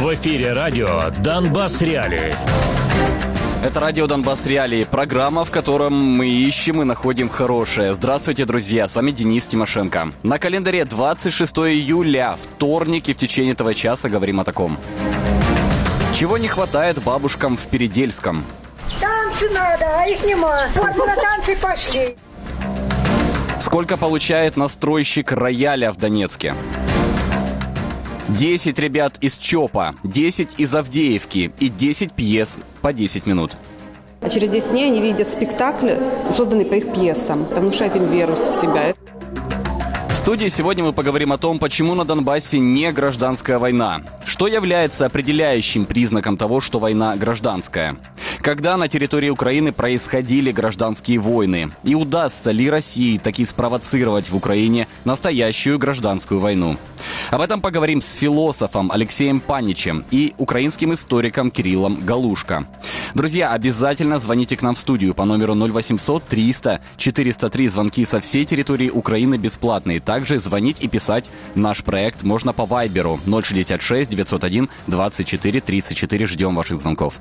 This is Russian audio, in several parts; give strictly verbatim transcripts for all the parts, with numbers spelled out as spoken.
В эфире радио «Донбасс Реалии». Это радио «Донбасс Реалии», программа, в котором мы ищем и находим хорошее. Здравствуйте, друзья, с вами Денис Тимошенко. На календаре двадцать шестое июля, вторник, и в течение этого часа говорим о таком. Чего не хватает бабушкам в Передельском? Танцы надо, а их нема. Вот мы на танцы пошли. Сколько получает настройщик рояля в Донецке? десять ребят из ЧОПа, десять из Авдеевки и десять пьес по десять минут. А через десять дней они видят спектакль, созданный по их пьесам. Это внушает им веру в себя. В студии сегодня мы поговорим о том, почему на Донбассе не гражданская война. Что является определяющим признаком того, что война гражданская? Когда на территории Украины происходили гражданские войны? И удастся ли России таки спровоцировать в Украине настоящую гражданскую войну? Об этом поговорим с философом Алексеем Паничем и украинским историком Кириллом Галушко. Друзья, обязательно звоните к нам в студию по номеру ноль восемьсот триста четыреста три. Звонки со всей территории Украины бесплатные. Также звонить и писать в наш проект можно по вайберу ноль шестьдесят шесть девятьсот один двадцать четыре тридцать четыре. Ждем ваших звонков.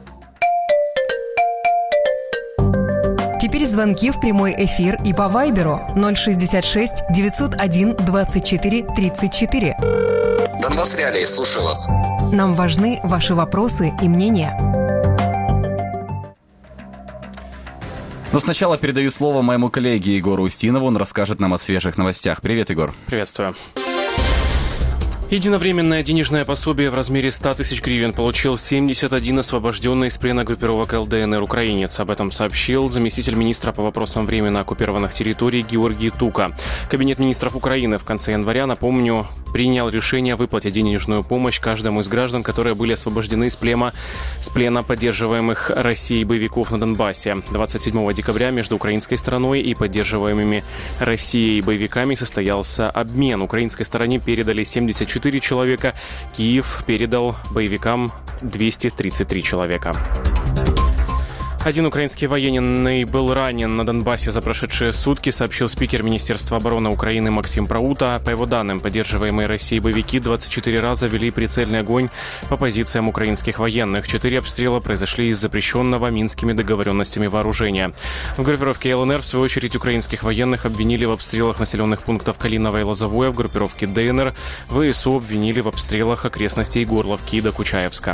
Теперь звонки в прямой эфир и по вайберу ноль шестьдесят шесть девятьсот один двадцать четыре тридцать четыре. Донбасс Реалии, слушаю вас. Нам важны ваши вопросы и мнения. Но сначала передаю слово моему коллеге Егору Устинову. Он расскажет нам о свежих новостях. Привет, Егор. Приветствую. Единовременное денежное пособие в размере сто тысяч гривен получил семьдесят один освобожденный из плена группировок ЛДНР украинец. Об этом сообщил заместитель министра по вопросам временно оккупированных территорий Георгий Тука. Кабинет министров Украины в конце января, напомню, принял решение о выплате денежную помощь каждому из граждан, которые были освобождены из плена, с плена поддерживаемых Россией боевиков на Донбассе. двадцать седьмого декабря между украинской стороной и поддерживаемыми Россией боевиками состоялся обмен. Украинской стороне передали семьдесят четыре человека, Киев передал боевикам двести тридцать три человека. Один украинский военный был ранен на Донбассе за прошедшие сутки, сообщил спикер Министерства обороны Украины Максим Праута. По его данным, поддерживаемые Россией боевики двадцать четыре раза вели прицельный огонь по позициям украинских военных. Четыре обстрела произошли из запрещенного минскими договоренностями вооружения. В группировке ЛНР, в свою очередь, украинских военных обвинили в обстрелах населенных пунктов Калиново и Лозовое. В группировке ДНР ВСУ обвинили в обстрелах окрестностей Горловки и Докучаевска.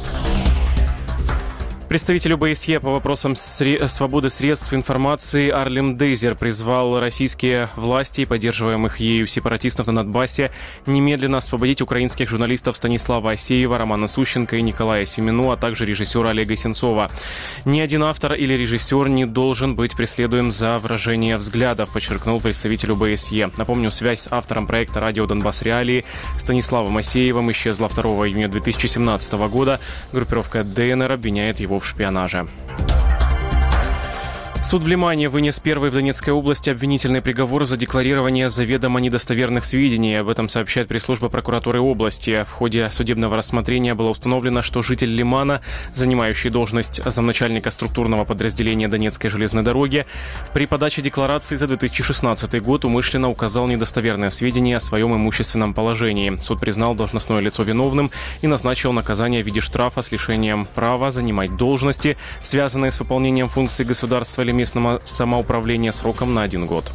Представитель ОБСЕ по вопросам сре- свободы средств информации Арлем Дейзер призвал российские власти и поддерживаемых ею сепаратистов на Донбассе немедленно освободить украинских журналистов Станислава Асеева, Романа Сущенко и Николая Семену, а также режиссера Олега Сенцова. Ни один автор или режиссер не должен быть преследуем за выражение взглядов, подчеркнул представитель ОБСЕ. Напомню, связь с автором проекта «Радио Донбасс Реалии» Станиславом Асеевым исчезла второго июня две тысячи семнадцатого года. Группировка ДНР обвиняет его в шпионаже. Суд в Лимане вынес первый в Донецкой области обвинительный приговор за декларирование заведомо недостоверных сведений. Об этом сообщает пресс-служба прокуратуры области. В ходе судебного рассмотрения было установлено, что житель Лимана, занимающий должность замначальника структурного подразделения Донецкой железной дороги, при подаче декларации за две тысячи шестнадцатый год умышленно указал недостоверные сведения о своем имущественном положении. Суд признал должностное лицо виновным и назначил наказание в виде штрафа с лишением права занимать должности, связанные с выполнением функций государства или местного самоуправления, сроком на один год.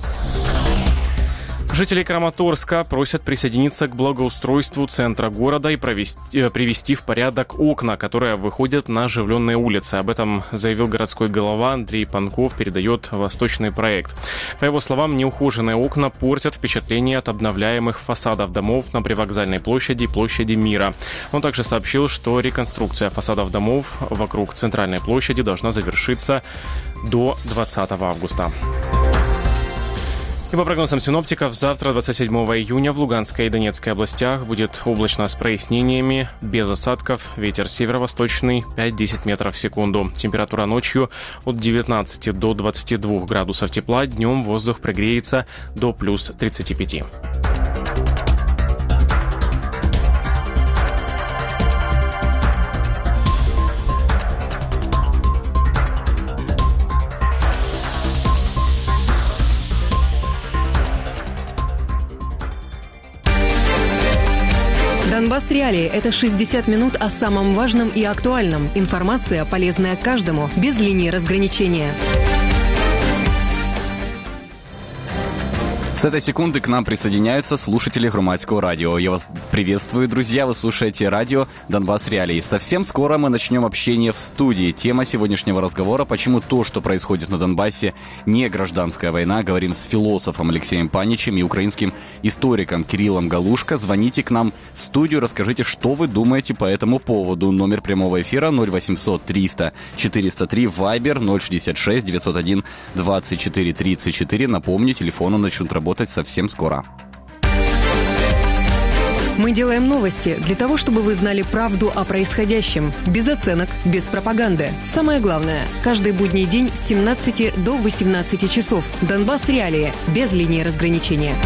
Жители Краматорска просят присоединиться к благоустройству центра города и провести, привести в порядок окна, которые выходят на оживленные улицы. Об этом заявил городской голова Андрей Панков, передает Восточный проект. По его словам, неухоженные окна портят впечатление от обновляемых фасадов домов на Привокзальной площади и площади Мира. Он также сообщил, что реконструкция фасадов домов вокруг Центральной площади должна завершиться до двадцатого августа. И по прогнозам синоптиков, завтра, двадцать седьмого июня, в Луганской и Донецкой областях будет облачно с прояснениями, без осадков, ветер северо-восточный пять-десять метров в секунду. Температура ночью от девятнадцати до двадцати двух градусов тепла, днем воздух прогреется до плюс тридцати пяти. Донбасс Реалии – это шестьдесят минут о самом важном и актуальном. Информация, полезная каждому, без линии разграничения. С этой секунды к нам присоединяются слушатели Громадского радио. Я вас приветствую, друзья. Вы слушаете радио «Донбасс Реалии». Совсем скоро мы начнем общение в студии. Тема сегодняшнего разговора – почему то, что происходит на Донбассе, не гражданская война. Говорим с философом Алексеем Паничем и украинским историком Кириллом Галушко. Звоните к нам в студию, расскажите, что вы думаете по этому поводу. Номер прямого эфира ноль восемьсот триста четыреста три, Вайбер ноль шестьдесят шесть девятьсот один двадцать четыре тридцать четыре. Напомню, телефоны начнут работать совсем скоро. Мы делаем новости для того, чтобы вы знали правду о происходящем. Без оценок, без пропаганды. Самое главное – каждый будний день с семнадцати до восемнадцати часов. Донбасс Реалии. Без линии разграничения.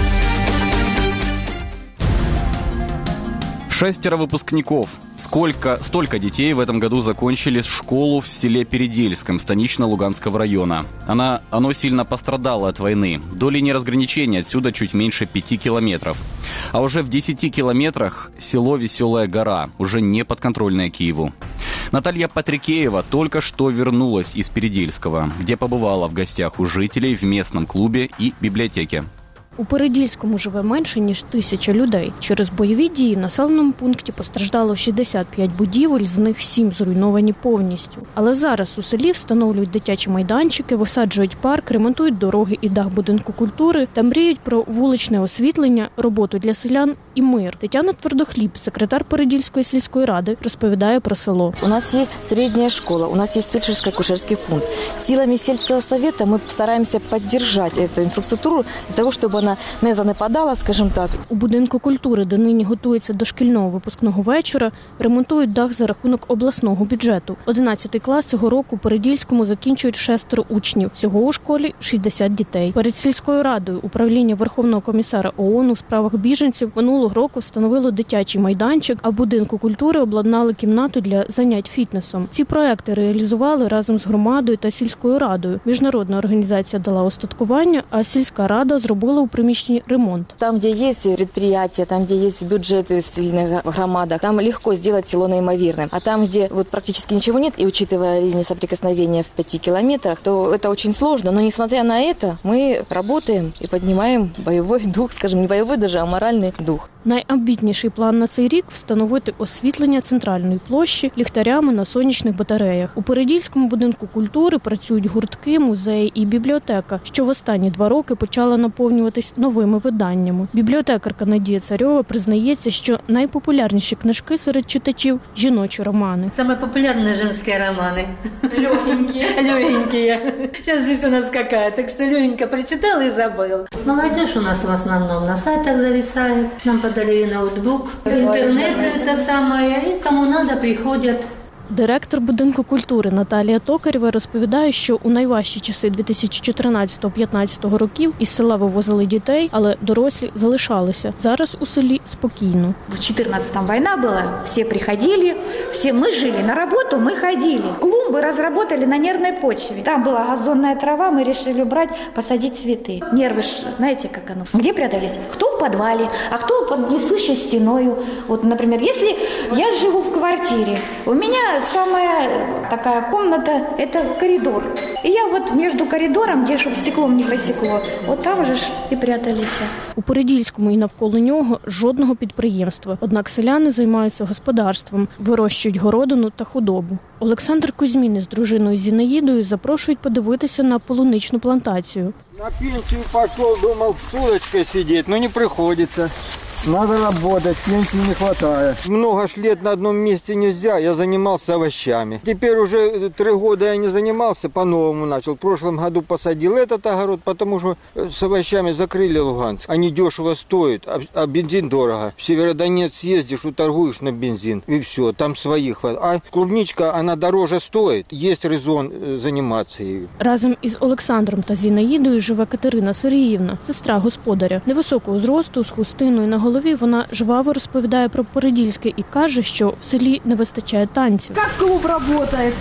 Шестеро выпускников. Сколько, столько детей в этом году закончили школу в селе Передельском Станично-Луганского района. Она, оно сильно пострадало от войны. До линии разграничения отсюда чуть меньше пяти километров. А уже в десяти километрах село Веселая Гора, уже не подконтрольное Киеву. Наталья Патрикеева только что вернулась из Передельского, где побывала в гостях у жителей в местном клубе и библиотеке. У Передільському живе менше, ніж тисяча людей. Через бойові дії в населеному пункті постраждало шістдесят п'ять будівель, з них сім зруйновані повністю. Але зараз у селі встановлюють дитячі майданчики, висаджують парк, ремонтують дороги і дах будинку культури та мріють про вуличне освітлення, роботу для селян і мир. Тетяна Твердохліб, секретар Передільської сільської ради, розповідає про село. У нас є середня школа, у нас є фельдшерсько-акушерський пункт. Силами сільського совета ми стараємося підтримати цю інфраструктуру для того, щоб вона не занепадала, скажімо так. У будинку культури, де нині готується до шкільного випускного вечора, ремонтують дах за рахунок обласного бюджету. одинадцятий клас цього року у Передільському закінчують шестеро учнів. Всього у школі шістдесят дітей. Перед сільською радою управління Верховного комісара ООН у справах біженців минулого року встановило дитячий майданчик, а в будинку культури обладнали кімнату для занять фітнесом. Ці проекти реалізували разом з громадою та сільською радою. Міжнародна організація дала устаткування, а сільська рада зробила у приміщенні ремонт. Там, де є підприємства, там, де є бюджети в сильних громадах, там легко зробити село неймовірним. А там, де вот, практично нічого нет, і учитывая лінію соприкосновения в пяти километрах, то это очень сложно. Но несмотря на это, мы работаем и поднимаем боевой дух, скажем, не боевой даже, а моральный дух. Найамбітніший план на цей рік – встановити освітлення центральної площі ліхтарями на сонячних батареях. У Передільському будинку культури працюють гуртки, музеї і бібліотека, що в останні два роки почала наповнюватись новими виданнями. Бібліотекарка Надія Царьова признається, що найпопулярніші книжки серед читачів – жіночі романи. Самые популярные женские романы. Легенькие. Легенькие. Сейчас жизнь у нас какая, так что легенько прочитал и забыл. Молодежь у нас в основном на сайтах зависает. Нам подали ноутбук. Интернет это самое. И кому надо, приходят. Директор будинку культури Наталія Токарєва розповідає, що у найважчі часи дві тисячі чотирнадцятого-п'ятнадцятого років із села вивозили дітей, але дорослі залишалися. Зараз у селі спокійно. В чотирнадцятому війна була, всі приходили, всі ми жили на роботу, ми ходили. Клумби розробили на нервній почві. Там була газонна трава, ми вирішили брати, посадити цвіти. Нерви ж, знаєте, як воно? Де прятались? Хто в підвалі, а хто під несущей стіною. От, наприклад, якщо я живу в квартирі, у мене самая такая комната – это коридор. И я вот между коридором, где чтобы стеклом не просекло, вот там же ж і пряталися. У Передільському і навколо нього жодного підприємства. Однак селяни займаються господарством, вирощують городину та худобу. Олександр Кузьмін із дружиною Зінаїдою запрошують подивитися на полуничну плантацію. На пенсию пошел, думал, с удочкой сидеть, но не приходится. Надо работать, пенсии не хватает. Много ж лет на одном месте нельзя, я занимался овощами. Теперь уже три года я не занимался, по-новому начал. В прошлом году посадил этот огород, потому что с овощами закрыли Луганск. Они дешево стоят, а бензин дорого. В Северодонецк съездишь, уторгуешь на бензин, и все, там своих хватает. А клубничка, она дороже стоит, есть резон заниматься ею. Разом із Олександром та Зінаїдою живе Катерина Сергіївна, сестра господаря. Невисокого зросту, з хустиною на голові. голові вона жваво розповідає про Передільське і каже, що в селі не вистачає танців. Як клуб працює?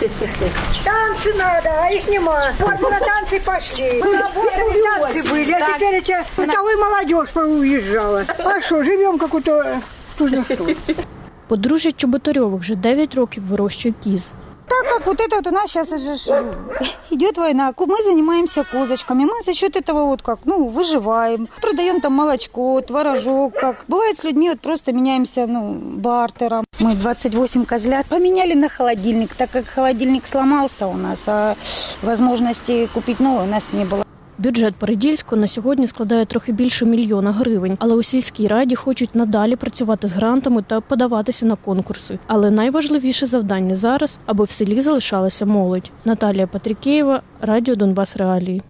Танці треба, а їх нема. От ми на танці пішли. Ми працювали, танці були, а тепер ця молодіж уїжджала. А що, живемо як-то Ну, ну що? Подружжя Чоботарьових вже дев'ять років вирощує кіз. Так как вот это вот у нас сейчас же идет война, мы занимаемся козочками, мы за счет этого вот как, ну, выживаем, продаем там молочко, творожок, как. Бывает с людьми вот просто меняемся, ну, бартером. Мы двадцать восемь козлят поменяли на холодильник, так как холодильник сломался у нас, а возможности купить новый у нас не было. Бюджет Передільського на сьогодні складає трохи більше мільйона гривень, але у сільській раді хочуть надалі працювати з грантами та подаватися на конкурси. Але найважливіше завдання зараз, аби в селі залишалася молодь. Наталія Патрікеєва, Радіо Донбас Реалії.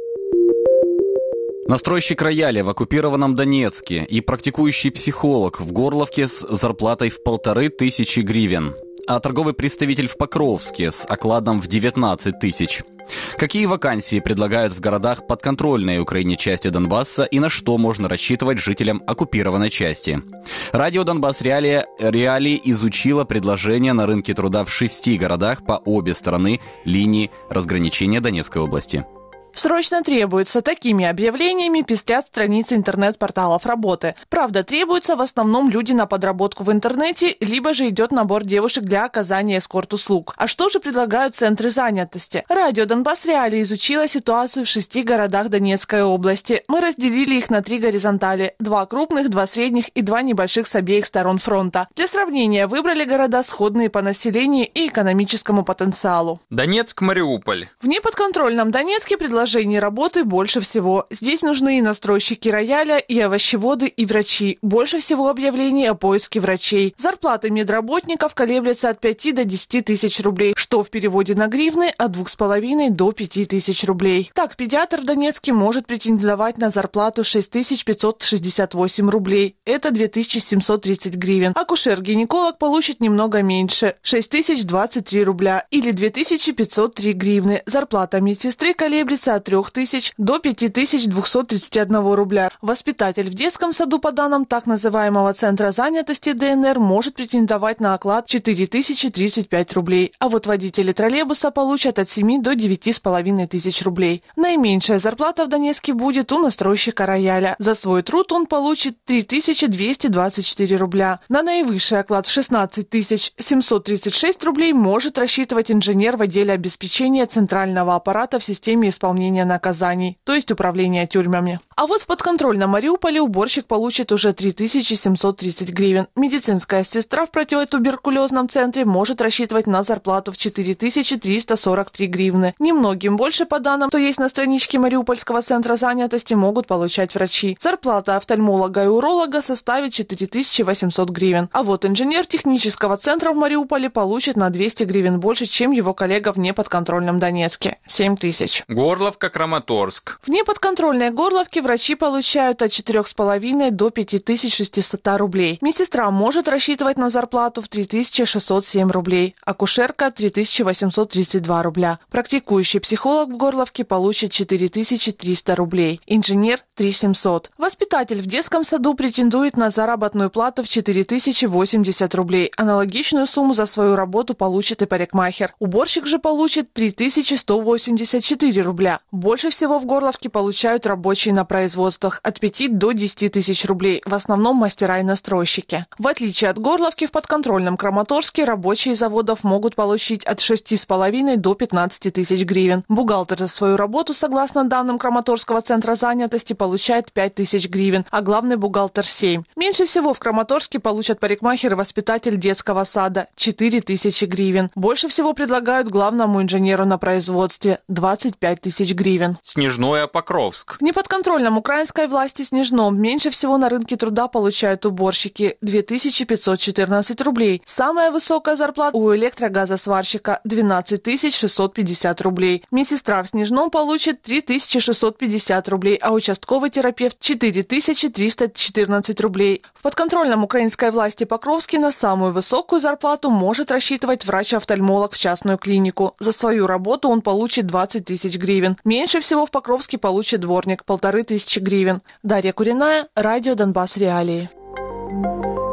Настройщик рояля в оккупированном Донецке и практикующий психолог в Горловке с зарплатой в полторы тысячи гривен, а торговый представитель в Покровске с окладом в девятнадцать тысяч. Какие вакансии предлагают в городах подконтрольной Украине части Донбасса и на что можно рассчитывать жителям оккупированной части? Радио Донбасс Реалии, Реалии изучило предложения на рынке труда в шести городах по обе стороны линии разграничения Донецкой области. Срочно требуется. Такими объявлениями пестрят страницы интернет-порталов работы. Правда, требуются в основном люди на подработку в интернете, либо же идет набор девушек для оказания эскорт-услуг. А что же предлагают центры занятости? Радио Донбасс Реалии изучило ситуацию в шести городах Донецкой области. Мы разделили их на три горизонтали. Два крупных, два средних и два небольших с обеих сторон фронта. Для сравнения выбрали города, сходные по населению и экономическому потенциалу. Донецк, Мариуполь. В неподконтрольном Донецке предложили работы больше всего. Здесь нужны и настройщики рояля, и овощеводы, и врачи. Больше всего объявлений о поиске врачей. Зарплаты медработников колеблются от пяти до десяти тысяч рублей, что в переводе на гривны от двух с половиной до пяти тысяч рублей. Так, педиатр в Донецке может претендовать на зарплату шесть тысяч пятьсот шестьдесят восемь рублей. Это две тысячи семьсот тридцать гривен. Акушер-гинеколог получит немного меньше – шесть тысяч двадцать три рубля или две тысячи пятьсот три гривны. Зарплата медсестры колеблется от трех тысяч до пяти тысяч двухсот тридцати одного рубля. Воспитатель в детском саду, по данным так называемого Центра занятости ДНР, может претендовать на оклад четыре тысячи тридцать пять рублей. А вот водители троллейбуса получат от семи до девяти с половиной тысяч рублей. Наименьшая зарплата в Донецке будет у настройщика рояля. За свой труд он получит три тысячи двести двадцать четыре рубля. На наивысший оклад в шестнадцать тысяч семьсот тридцать шесть рублей может рассчитывать инженер в отделе обеспечения центрального аппарата в системе исполнения наказаний, то есть управления тюрьмами. А вот в подконтрольном Мариуполе уборщик получит уже три тысячи семьсот тридцать гривен. Медицинская сестра в противотуберкулезном центре может рассчитывать на зарплату в четыре тысячи триста сорок три гривны. Немногим больше, по данным, что есть на страничке Мариупольского центра занятости, могут получать врачи. Зарплата офтальмолога и уролога составит четыре тысячи восемьсот гривен. А вот инженер технического центра в Мариуполе получит на двести гривен больше, чем его коллега в неподконтрольном Донецке – семь тысяч. Горловка, Краматорск. В неподконтрольной Горловке врачи получают от четырёх с половиной до пяти тысяч шестисот рублей. Медсестра может рассчитывать на зарплату в три тысячи шестьсот семь рублей. Акушерка – три тысячи восемьсот тридцать два рубля. Практикующий психолог в Горловке получит четыре тысячи триста рублей. Инженер – три тысячи семьсот. Воспитатель в детском саду претендует на заработную плату в четыре тысячи восемьдесят рублей. Аналогичную сумму за свою работу получит и парикмахер. Уборщик же получит три тысячи сто восемьдесят четыре рубля. Больше всего в Горловке получают рабочие на производствах от пяти до десяти тысяч рублей, в основном мастера и настройщики. В отличие от Горловки, в подконтрольном Краматорске рабочие заводов могут получить от шести с половиной до пятнадцати тысяч гривен. Бухгалтер за свою работу, согласно данным Краматорского центра занятости, получает пять тысяч гривен, а главный бухгалтер – семь. Меньше всего в Краматорске получат парикмахер и воспитатель детского сада – четыре тысячи гривен. Больше всего предлагают главному инженеру на производстве – двадцать пять тысяч гривен. Снежное, Покровск. В неподконтрольном украинской власти Снежном меньше всего на рынке труда получают уборщики – две тысячи пятьсот четырнадцать рублей. Самая высокая зарплата у электрогазосварщика – двенадцать тысяч шестьсот пятьдесят рублей. Медсестра в Снежном получит три тысячи шестьсот пятьдесят рублей, а участковый терапевт – четыре тысячи триста четырнадцать рублей. В подконтрольном украинской власти Покровске на самую высокую зарплату может рассчитывать врач-офтальмолог в частную клинику. За свою работу он получит двадцать тысяч гривен. Меньше всего в Покровске получит дворник – полторы тысячи гривен. Дарья Куриная, Радио Донбасс Реалии.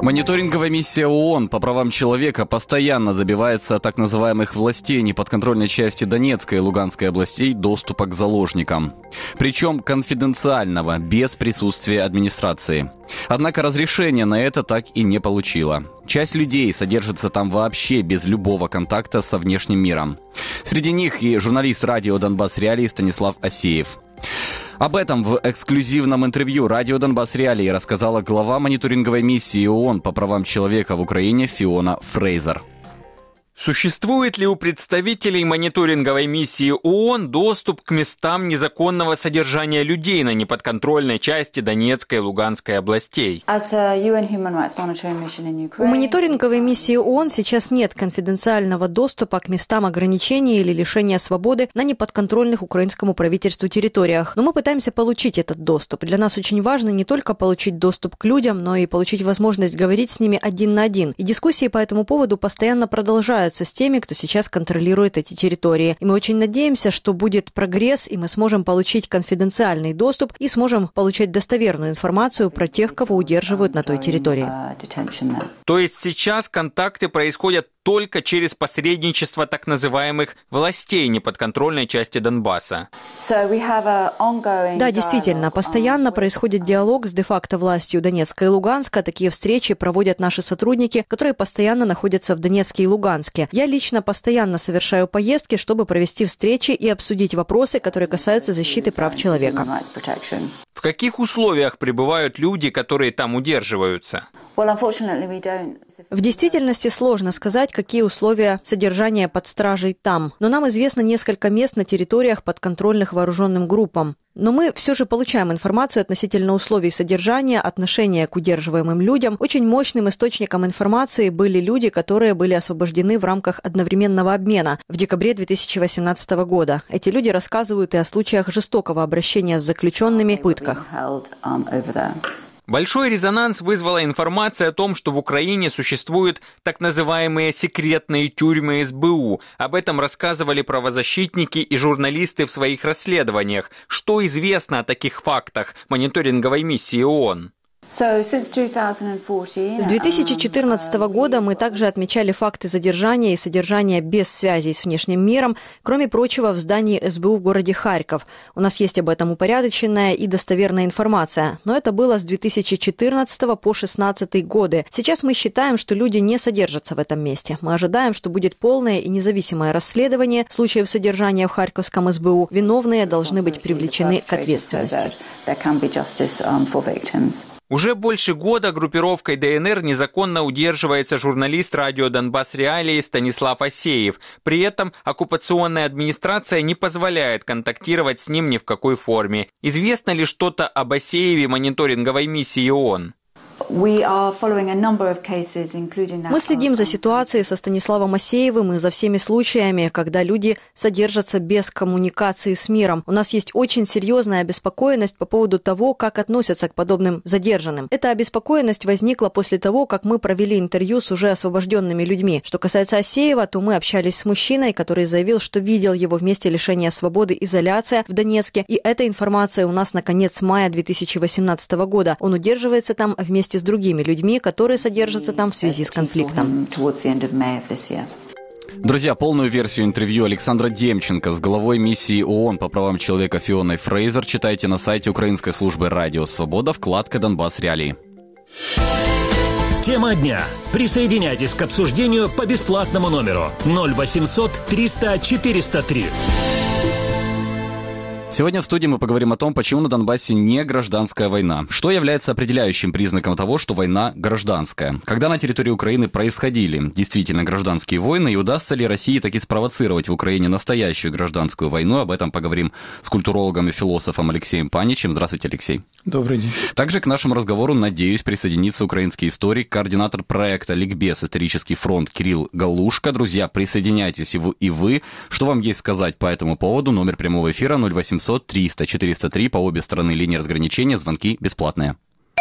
Мониторинговая миссия ООН по правам человека постоянно добивается так называемых властей неподконтрольной части Донецкой и Луганской областей доступа к заложникам. Причем конфиденциального, без присутствия администрации. Однако разрешения на это так и не получила. Часть людей содержится там вообще без любого контакта со внешним миром. Среди них и журналист радио «Донбасс Реалии» Станислав Асеев. Об этом в эксклюзивном интервью радио «Донбасс Реалии» рассказала глава мониторинговой миссии ООН по правам человека в Украине Фиона Фрейзер. Существует ли у представителей мониторинговой миссии ООН доступ к местам незаконного содержания людей на неподконтрольной части Донецкой и Луганской областей? У мониторинговой миссии ООН сейчас нет конфиденциального доступа к местам ограничения или лишения свободы на неподконтрольных украинскому правительству территориях. Но мы пытаемся получить этот доступ. Для нас очень важно не только получить доступ к людям, но и получить возможность говорить с ними один на один. И дискуссии по этому поводу постоянно продолжаются с теми, кто сейчас контролирует эти территории. И мы очень надеемся, что будет прогресс, и мы сможем получить конфиденциальный доступ и сможем получать достоверную информацию про тех, кого удерживают на той территории. То есть сейчас контакты происходят только через посредничество так называемых властей неподконтрольной части Донбасса. Да, действительно, постоянно происходит диалог с де-факто властью Донецка и Луганска. Такие встречи проводят наши сотрудники, которые постоянно находятся в Донецке и Луганске. Я лично постоянно совершаю поездки, чтобы провести встречи и обсудить вопросы, которые касаются защиты прав человека. В каких условиях пребывают люди, которые там удерживаются? В действительности сложно сказать, какие условия содержания под стражей там. Но нам известно несколько мест на территориях, подконтрольных вооруженным группам. Но мы все же получаем информацию относительно условий содержания, отношения к удерживаемым людям. Очень мощным источником информации были люди, которые были освобождены в рамках одновременного обмена в декабре две тысячи восемнадцатого года. Эти люди рассказывают и о случаях жестокого обращения с заключенными, пытках. Большой резонанс вызвала информация о том, что в Украине существуют так называемые секретные тюрьмы эс бэ у. Об этом рассказывали правозащитники и журналисты в своих расследованиях. Что известно о таких фактах мониторинговой миссии ООН? С две тысячи четырнадцатого года мы также отмечали факты задержания и содержания без связей с внешним миром, кроме прочего, в здании эс бэ у в городе Харьков. У нас есть об этом упорядоченная и достоверная информация, но это было с две тысячи четырнадцатого по две тысячи шестнадцатый годы. Сейчас мы считаем, что люди не содержатся в этом месте. Мы ожидаем, что будет полное и независимое расследование случаев содержания в Харьковском эс бэ у. Виновные должны быть привлечены к ответственности. Уже больше года группировкой дэ эн эр незаконно удерживается журналист радио «Донбасс Реалии» Станислав Асеев. При этом оккупационная администрация не позволяет контактировать с ним ни в какой форме. Известно ли что-то об Асееве мониторинговой миссии ООН? Мы следим за ситуацией со Станиславом Асеевым и за всеми случаями, когда люди содержатся без коммуникации с миром. У нас есть очень серьезная обеспокоенность по поводу того, как относятся к подобным задержанным. Эта обеспокоенность возникла после того, как мы провели интервью с уже освобожденными людьми. Что касается Асеева, то мы общались с мужчиной, который заявил, что видел его в месте лишения свободы «Изоляция» в Донецке. И эта информация у нас на конец мая две тысячи восемнадцатого года. Он удерживается там вместе с другими людьми, которые содержатся там в связи с конфликтом. Друзья, полную версию интервью Александра Демченко с главой миссии ООН по правам человека Фионой Фрейзер читайте на сайте украинской службы «Радио Свобода», вкладка «Донбасс Реалии». Тема дня. Присоединяйтесь к обсуждению по бесплатному номеру ноль восемьсот триста четыреста три. Сегодня в студии мы поговорим о том, почему на Донбассе не гражданская война. Что является определяющим признаком того, что война гражданская? Когда на территории Украины происходили действительно гражданские войны, и удастся ли России таки спровоцировать в Украине настоящую гражданскую войну? Об этом поговорим с культурологом и философом Алексеем Паничем. Здравствуйте, Алексей. Добрый день. Также к нашему разговору, надеюсь, присоединится украинский историк, координатор проекта «Ликбез. Исторический фронт» Кирилл Галушка. Друзья, присоединяйтесь и вы, и вы. Что вам есть сказать по этому поводу? Номер прямого эфира ноль восемьсот триста четыреста три, по обе стороны линии разграничения, звонки бесплатные.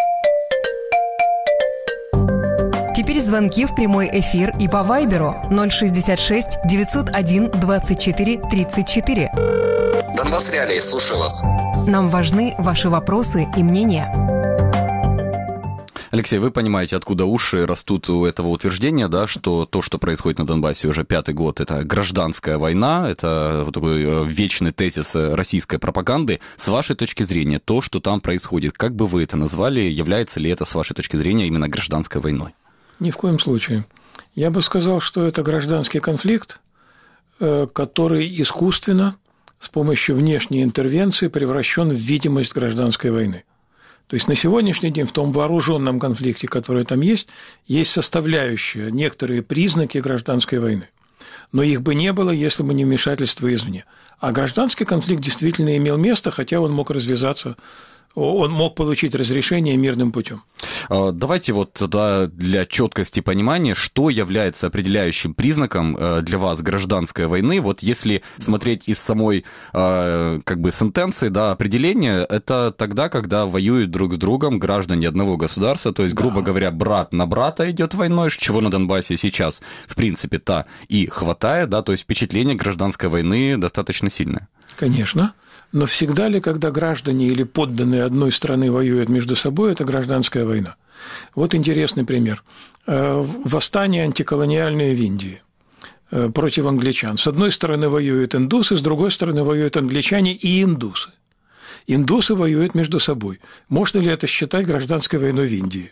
Теперь звонки в прямой эфир и по вайберу ноль шестьдесят шесть девятьсот один двадцать четыре тридцать четыре. Донбасс Реалии, слушаю вас. Нам важны ваши вопросы и мнения. Алексей, вы понимаете, откуда уши растут у этого утверждения, да, что то, что происходит на Донбассе уже пятый год, это гражданская война, это вот такой вечный тезис российской пропаганды. С вашей точки зрения, то, что там происходит, как бы вы это назвали, является ли это, с вашей точки зрения, именно гражданской войной? Ни в коем случае. Я бы сказал, что это гражданский конфликт, который искусственно, с помощью внешней интервенции, превращен в видимость гражданской войны. То есть на сегодняшний день в том вооруженном конфликте, который там есть, есть составляющие, некоторые признаки гражданской войны. Но их бы не было, если бы не вмешательство извне. А гражданский конфликт действительно имел место, хотя он мог развязаться, он мог получить разрешение мирным путем. Давайте вот да, для четкости понимания, что является определяющим признаком для вас гражданской войны. Вот если смотреть из самой как бы сентенции, да, определения, это тогда, когда воюют друг с другом граждане одного государства, то есть, грубо да. говоря, брат на брата идет войной, чего на Донбассе сейчас, в принципе-то и хватает, да, то есть впечатление гражданской войны достаточно сильное. Конечно. Но всегда ли, когда граждане или подданные одной страны воюют между собой, это гражданская война? Вот интересный пример. Восстание антиколониальное в Индии против англичан. С одной стороны воюют индусы, с другой стороны воюют англичане и индусы. Индусы воюют между собой. Можно ли это считать гражданской войной в Индии?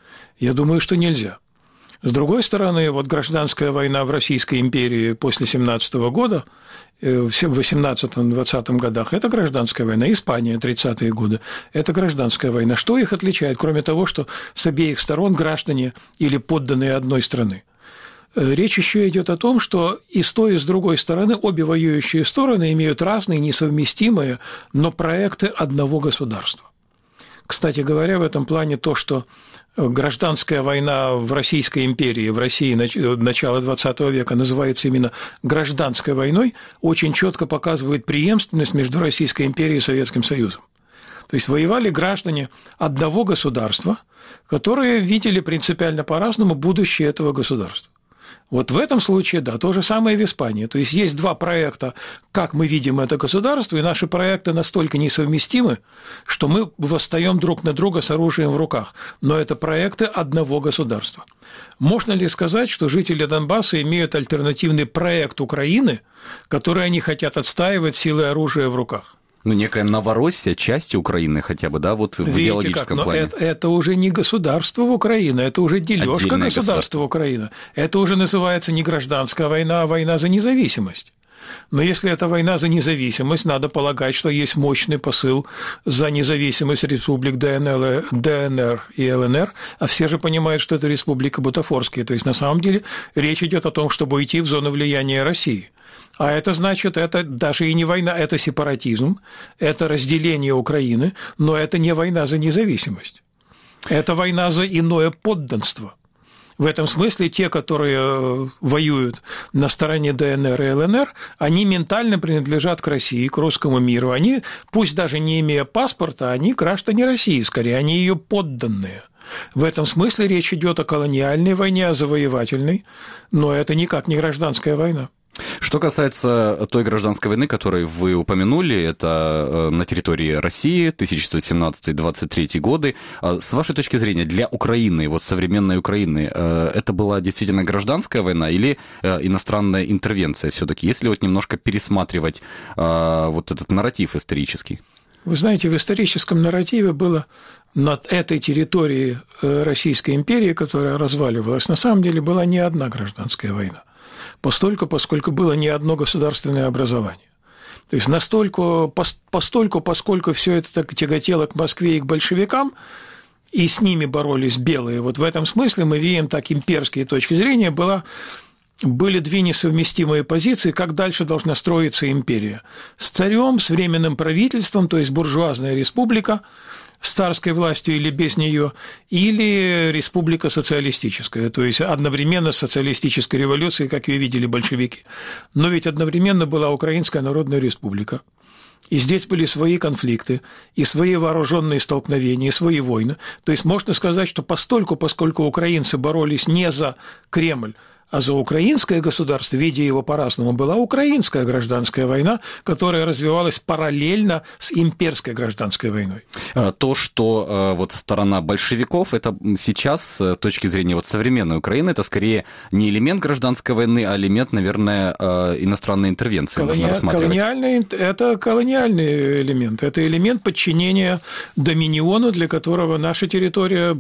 Я думаю, что нельзя. С другой стороны, вот гражданская война в Российской империи после семнадцатого года, в восемнадцатом-двадцатом годах, это гражданская война. Испания, тридцатые годы, это гражданская война. Что их отличает, кроме того, что с обеих сторон граждане или подданные одной страны? Речь еще идет о том, что и с той, и с другой стороны обе воюющие стороны имеют разные, несовместимые, но проекты одного государства. Кстати говоря, в этом плане то, что гражданская война в Российской империи, в России начала двадцатого века называется именно гражданской войной, очень четко показывает преемственность между Российской империей и Советским Союзом. То есть воевали граждане одного государства, которые видели принципиально по-разному будущее этого государства. Вот в этом случае, да, то же самое в Испании. То есть есть два проекта, как мы видим это государство, и наши проекты настолько несовместимы, что мы восстаем друг на друга с оружием в руках. Но это проекты одного государства. Можно ли сказать, что жители Донбасса имеют альтернативный проект Украины, который они хотят отстаивать силой оружия в руках? Ну, некая Новороссия, часть Украины хотя бы, да, вот в Видите, идеологическом как? Но плане. Это, это уже не государство Украины, это уже дележка государства Украины. Это уже называется не гражданская война, а война за независимость. Но если это война за независимость, надо полагать, что есть мощный посыл за независимость республик ДНР, ДНР и ЛНР, а все же понимают, что это республика бутафорские. То есть, на самом деле, речь идет о том, чтобы уйти в зону влияния России. А это значит, это даже и не война, это сепаратизм, это разделение Украины, но это не война за независимость. Это война за иное подданство. В этом смысле те, которые воюют на стороне ДНР и ЛНР, они ментально принадлежат к России, к русскому миру. Они, пусть даже не имея паспорта, они граждане России, скорее, они ее подданные. В этом смысле речь идет о колониальной войне, о завоевательной, но это никак не гражданская война. Что касается той гражданской войны, которую вы упомянули, это на территории России, тысяча девятьсот семнадцатый — двадцать третий годы. С вашей точки зрения, для Украины, вот современной Украины, это была действительно гражданская война или иностранная интервенция все-таки, если вот немножко пересматривать вот этот нарратив исторический? Вы знаете, в историческом нарративе было над этой территорией Российской империи, которая разваливалась, на самом деле была не одна гражданская война. Постольку, поскольку было не одно государственное образование. То есть настолько, постольку, поскольку все это так тяготело к Москве и к большевикам, и с ними боролись белые, вот в этом смысле мы видим так имперские точки зрения, была, были две несовместимые позиции, как дальше должна строиться империя. С царем, с временным правительством, то есть буржуазная республика, с царской властью или без нее, или республика социалистическая, то есть одновременно с социалистической революцией, как ее видели большевики. Но ведь одновременно была Украинская Народная Республика. И здесь были свои конфликты, и свои вооруженные столкновения, и свои войны. То есть можно сказать, что постольку, поскольку украинцы боролись не за Кремль, А за украинское государство, видя его по-разному, была украинская гражданская война, которая развивалась параллельно с имперской гражданской войной. То, что вот сторона большевиков, это сейчас, с точки зрения вот современной Украины, это скорее не элемент гражданской войны, а элемент, наверное, иностранной интервенции. Колони... Можно рассматривать. Колониальный, это колониальный элемент, это элемент подчинения доминиону, для которого наша территория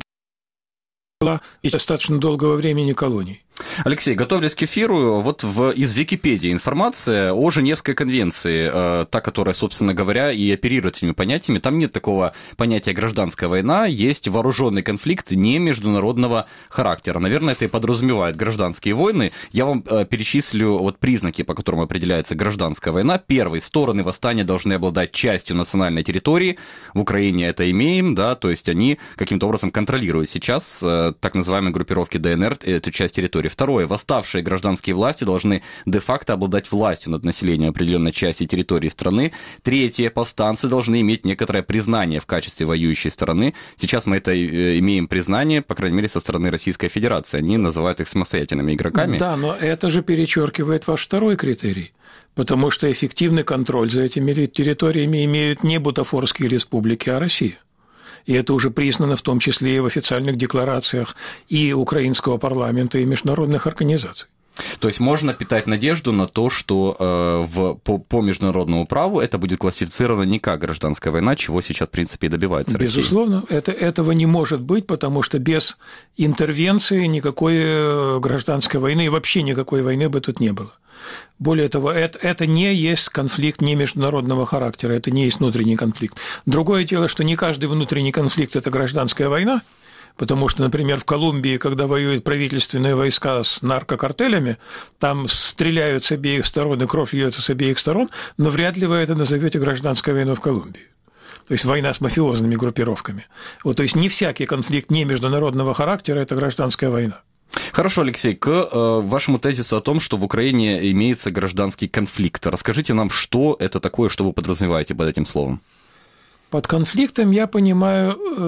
была и достаточно долгого времени колонией. Алексей, готовясь к эфиру, вот в, из Википедии информация о Женевской конвенции, э, та, которая, собственно говоря, и оперирует этими понятиями. Там нет такого понятия гражданская война, есть вооруженный конфликт не международного характера. Наверное, это и подразумевает гражданские войны. Я вам э, перечислю вот признаки, по которым определяется гражданская война. Первый. Стороны восстания должны обладать частью национальной территории. В Украине это имеем, да, то есть они каким-то образом контролируют сейчас э, так называемые группировки ДНР эту часть территории. Второе. Восставшие гражданские власти должны де-факто обладать властью над населением определенной части территории страны. Третье. Повстанцы должны иметь некоторое признание в качестве воюющей стороны. Сейчас мы это имеем признание, по крайней мере, со стороны Российской Федерации. Они называют их самостоятельными игроками. Да, но это же перечеркивает ваш второй критерий. Потому что эффективный контроль за этими территориями имеют не бутафорские республики, а Россия. И это уже признано в том числе и в официальных декларациях и украинского парламента, и международных организаций. То есть можно питать надежду на то, что э, в, по, по международному праву это будет классифицировано не как гражданская война, чего сейчас, в принципе, и добивается Россия. Безусловно, это, этого не может быть, потому что без интервенции никакой гражданской войны и вообще никакой войны бы тут не было. Более того, это, это не есть конфликт не международного характера, это не есть внутренний конфликт. Другое дело, что не каждый внутренний конфликт – это гражданская война, потому что, например, в Колумбии, когда воюют правительственные войска с наркокартелями, там стреляют с обеих сторон, и кровь льется с обеих сторон, но вряд ли вы это назовете гражданской войной в Колумбии. То есть война с мафиозными группировками. Вот, то есть не всякий конфликт не международного характера – это гражданская война. Хорошо, Алексей, к э, вашему тезису о том, что в Украине имеется гражданский конфликт. Расскажите нам, что это такое, что вы подразумеваете под этим словом? Под конфликтом я понимаю э,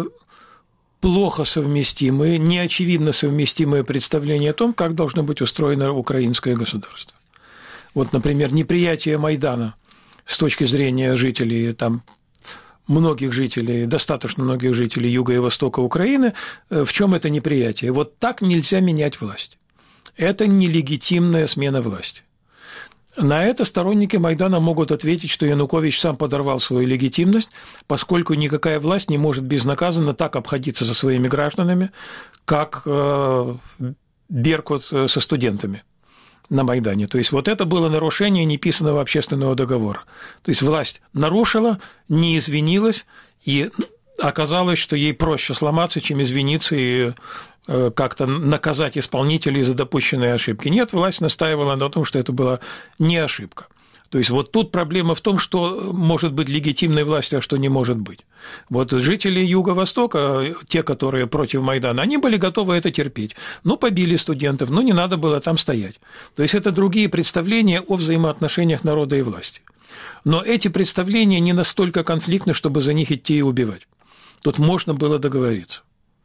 плохо совместимые, неочевидно совместимые представления о том, как должно быть устроено украинское государство. Вот, например, неприятие Майдана с точки зрения жителей там, многих жителей, достаточно многих жителей юга и востока Украины, в чем это неприятие? Вот так нельзя менять власть. Это нелегитимная смена власти. На это сторонники Майдана могут ответить, что Янукович сам подорвал свою легитимность, поскольку никакая власть не может безнаказанно так обходиться со своими гражданами, как Беркут со студентами на Майдане. То есть вот это было нарушение неписанного общественного договора. То есть власть нарушила, не извинилась, и оказалось, что ей проще сломаться, чем извиниться и как-то наказать исполнителей за допущенные ошибки. Нет, власть настаивала на том, что это была не ошибка. То есть вот тут проблема в том, что может быть легитимной властью, а что не может быть. Вот жители Юго-Востока, те, которые против Майдана, они были готовы это терпеть. Ну, побили студентов, ну, не надо было там стоять. То есть это другие представления о взаимоотношениях народа и власти. Но эти представления не настолько конфликтны, чтобы за них идти и убивать. Тут можно было договориться.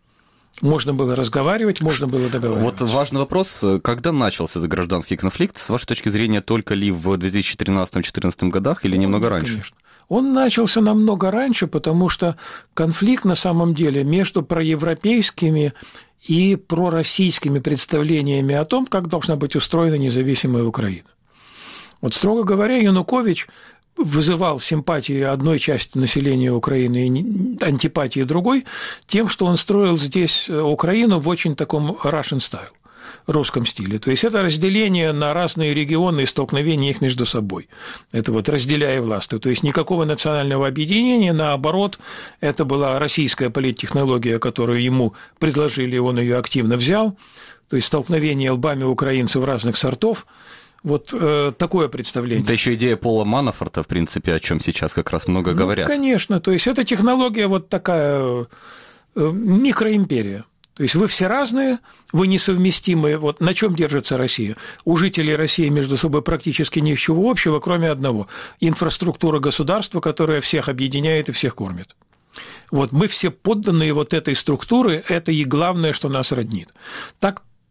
Можно было разговаривать, можно было договариваться. Вот важный вопрос. Когда начался этот гражданский конфликт? С вашей точки зрения, только ли в две тысячи тринадцатом — две тысячи четырнадцатом годах или немного ну, раньше? Конечно. Он начался намного раньше, потому что конфликт на самом деле между проевропейскими и пророссийскими представлениями о том, как должна быть устроена независимая Украина. Вот, строго говоря, Янукович вызывал симпатии одной части населения Украины и антипатии другой тем, что он строил здесь Украину в очень таком Russian style, русском стиле. То есть это разделение на разные регионы и столкновение их между собой. Это вот разделяя власть. То есть никакого национального объединения, наоборот, это была российская политтехнология, которую ему предложили, он ее активно взял. То есть столкновение лбами украинцев разных сортов. Вот э, такое представление. Это еще идея Пола Манафорта, в принципе, о чем сейчас как раз много ну, говорят. Конечно, то есть это технология вот такая э, микроимперия. То есть вы все разные, вы несовместимые. Вот на чем держится Россия? У жителей России между собой практически ничего общего, кроме одного – инфраструктура государства, которая всех объединяет и всех кормит. Вот мы все подданные вот этой структуры, это и главное, что нас роднит. Так